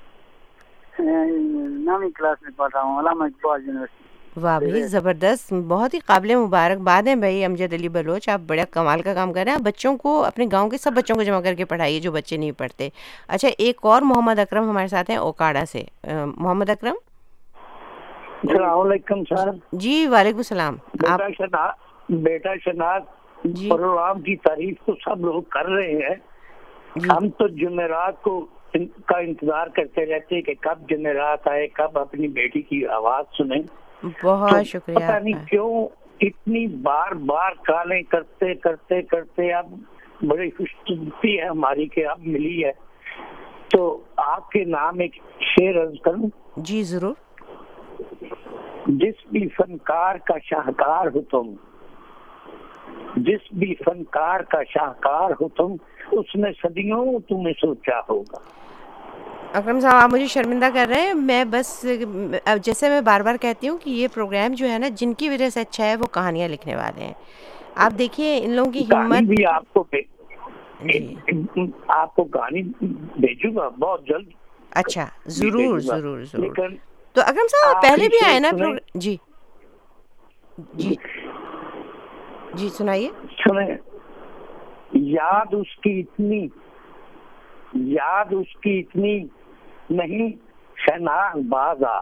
9ویں کلاس میں پڑھ رہا ہوں علامہ اقبال یونیورسٹی. واہ بھائی زبردست، بہت ہی قابل مبارکباد ہے بھائی امجد علی بلوچ، آپ بڑا کمال کا کام کر رہے ہیں. آپ بچوں کو، اپنے گاؤں کے سب بچوں کو جمع کر کے پڑھائیے جو بچے نہیں پڑھتے. اچھا ایک اور محمد اکرم ہمارے ساتھ ہیں اوکاڑا سے. محمد اکرم. السلام علیکم سر. جی وعلیکم السلام. بیٹا شناخت پروگرام کی تعریف تو سب لوگ کر رہے ہیں، ہم تو جمعرات کا انتظار کرتے رہتے ہیں کہ کب جمعرات آئے، کب اپنی بیٹی کی آواز سنیں. بہت شکریہ. پتہ نہیں کیوں اتنی بار بار کالیں کرتے کرتے کرتے اب بڑی خوشنصیبی ہے ہماری کہ اب ملی ہے. تو آپ کے نام ایک شعر عرض کروں؟ جی ضرور. جس بھی فنکار کا شاہکار ہو تم، جس بھی فنکار کا شاہکار ہو تم، اس نے صدیوں تمہیں سوچا ہوگا. اکرم صاحب آپ مجھے شرمندہ کر رہے ہیں. میں بس جیسے میں بار بار کہتی ہوں کہ یہ پروگرام جو ہے نا جن کی وجہ سے اچھا ہے وہ کہانیاں لکھنے والے ہیں. آپ دیکھیے ان لوگوں کی ہمت بھی آپ کو کہانی بھیجوں گا بہت جلد. اچھا ضرور ضرور ضرور. تو اکرم صاحب آپ پہلے بھی آئے نا جی جی جی سنائیے. سنیں، یاد اس کی اتنی نہیں شہناز بازا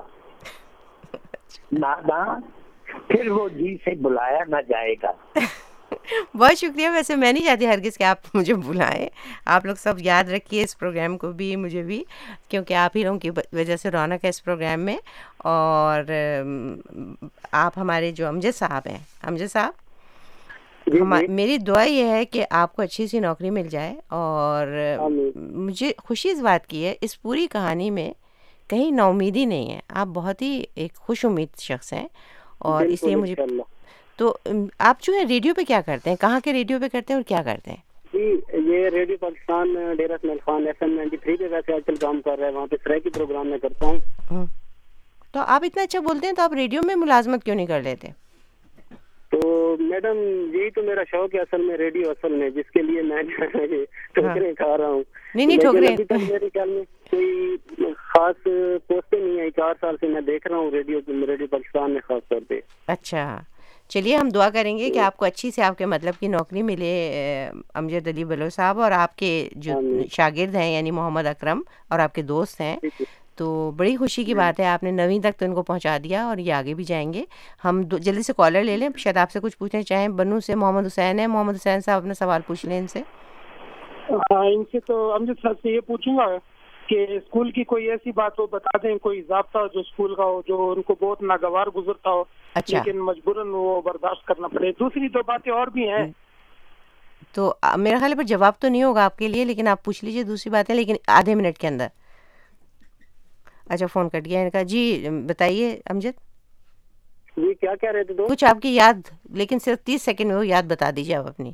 ناداں پھر وہ جی سے بلایا نہ جائے گا. بہت شکریہ. ویسے میں نہیں چاہتی ہرگز کہ آپ مجھے بلائیں. آپ لوگ سب یاد رکھیے اس پروگرام کو بھی، مجھے بھی، کیونکہ آپ ہی لوگوں کی وجہ سے رونق ہے اس پروگرام میں. اور آپ ہمارے جو امجد صاحب ہیں، امجد صاحب میری دعا یہ ہے کہ آپ کو اچھی سی نوکری مل جائے. اور مجھے خوشی اس بات کی ہے اس پوری کہانی میں کہیں نا امیدی نہیں ہے. آپ بہت ہی ایک خوش امید شخص ہیں. اور اس لیے مجھے تو آپ جو ہے ریڈیو پہ کیا کرتے ہیں؟ کہاں کے ریڈیو پہ کرتے ہیں اور کیا کرتے ہیں؟ جی یہ ریڈیو پاکستان ڈیرہ اسماعیل خان FM 93 پہ ویسے آج کل کام کر رہے ہیں، وہاں پہ سرائے کی پروگرام میں کرتا ہوں. تو آپ اتنا اچھا بولتے ہیں تو آپ ریڈیو میں ملازمت کیوں نہیں کر لیتے؟ تو میڈم یہی تو میرا شوق ہے اصل میں، ریڈیو اصل میں، جس کے لیے میں ٹھوکریں کھا رہا ہوں. نہیں ٹھوکریں ابھی تک میرے خیال میں کوئی خاص پوسٹیں نہیں آئی. 4 سال سے میں دیکھ رہا ہوں ریڈیو پاکستان میں خاص طور پہ. اچھا چلیے ہم دعا کریں گے کہ آپ کو اچھی سے آپ کے مطلب کی نوکری ملے امجد علی بلوچ صاحب. اور آپ کے جو شاگرد ہیں یعنی محمد اکرم اور آپ کے دوست ہیں، تو بڑی خوشی کی بات ہے آپ نے 9ویں تک تو ان کو پہنچا دیا اور یہ آگے بھی جائیں گے. ہم جلدی سے کالر لے لیں، شاید آپ سے کچھ پوچھنا چاہیں. بنو سے محمد حسین ہے. محمد حسین صاحب اپنا سوال پوچھ لیں ان سے. ان سے تو امجد صاحب سے یہ پوچھوں گا کہ اسکول کی کوئی ایسی بات ہو بتا دیں، کوئی ضابطہ جو اسکول کا ہو جو ان کو بہت ناگوار گزرتا ہو. اچھا. لیکن مجبوراً وہ برداشت کرنا پڑے. دوسری 2 باتیں اور بھی ہیں. تو میرا خیال ہے پر جواب تو نہیں ہوگا آپ کے لیے، لیکن آپ پوچھ لیجیے دوسری باتیں، لیکن آدھے منٹ کے اندر. اچھا فون کٹ گیا ان کا. جی بتائیے امجد. جی کیا کہہ رہے تھے؟ کچھ آپ کی یاد، لیکن صرف 30 سیکنڈ میں وہ یاد بتا دیجیے آپ اپنی.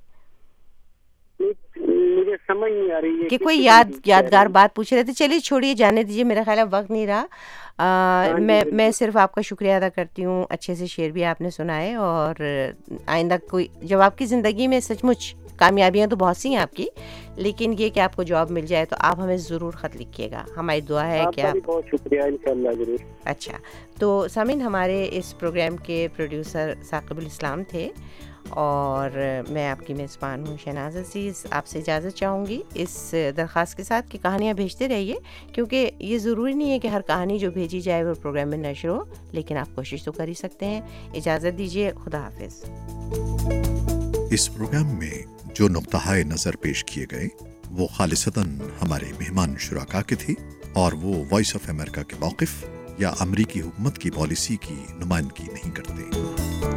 مجھے سمجھ نہیں آ رہی ہے کہ کوئی یادگار بات پوچھ رہے تھے. چلیے چھوڑیے جانے دیجیے، میرا خیال ہے وقت نہیں رہا. میں صرف آپ کا شکریہ ادا کرتی ہوں. اچھے سے شعر بھی آپ نے سنائے. اور آئندہ کوئی جب آپ کی زندگی میں سچ مچ کامیابیاں تو بہت سی ہیں آپ کی، لیکن یہ کہ آپ کو جاب مل جائے تو آپ ہمیں ضرور خط لکھیے گا. ہماری دعا ہے کہ آپ. بہت شکریہ، انشاءاللہ ضرور. اچھا تو سامعین ہمارے اس پروگرام کے پروڈیوسر ثاقب الاسلام تھے. اور میں آپ کی میزبان ہوں شہناز عزیز. آپ سے اجازت چاہوں گی اس درخواست کے ساتھ کہ کہانیاں بھیجتے رہیے، کیونکہ یہ ضروری نہیں ہے کہ ہر کہانی جو بھیجی جائے وہ پروگرام میں نشر ہو، لیکن آپ کوشش تو کر ہی سکتے ہیں. اجازت دیجیے، خدا حافظ. اس پروگرام میں جو نقطہ نظر پیش کیے گئے وہ خالصتاً ہمارے مہمان شرکا کے تھے، اور وہ وائس آف امریکہ کے موقف یا امریکی حکومت کی پالیسی کی نمائندگی نہیں کرتے.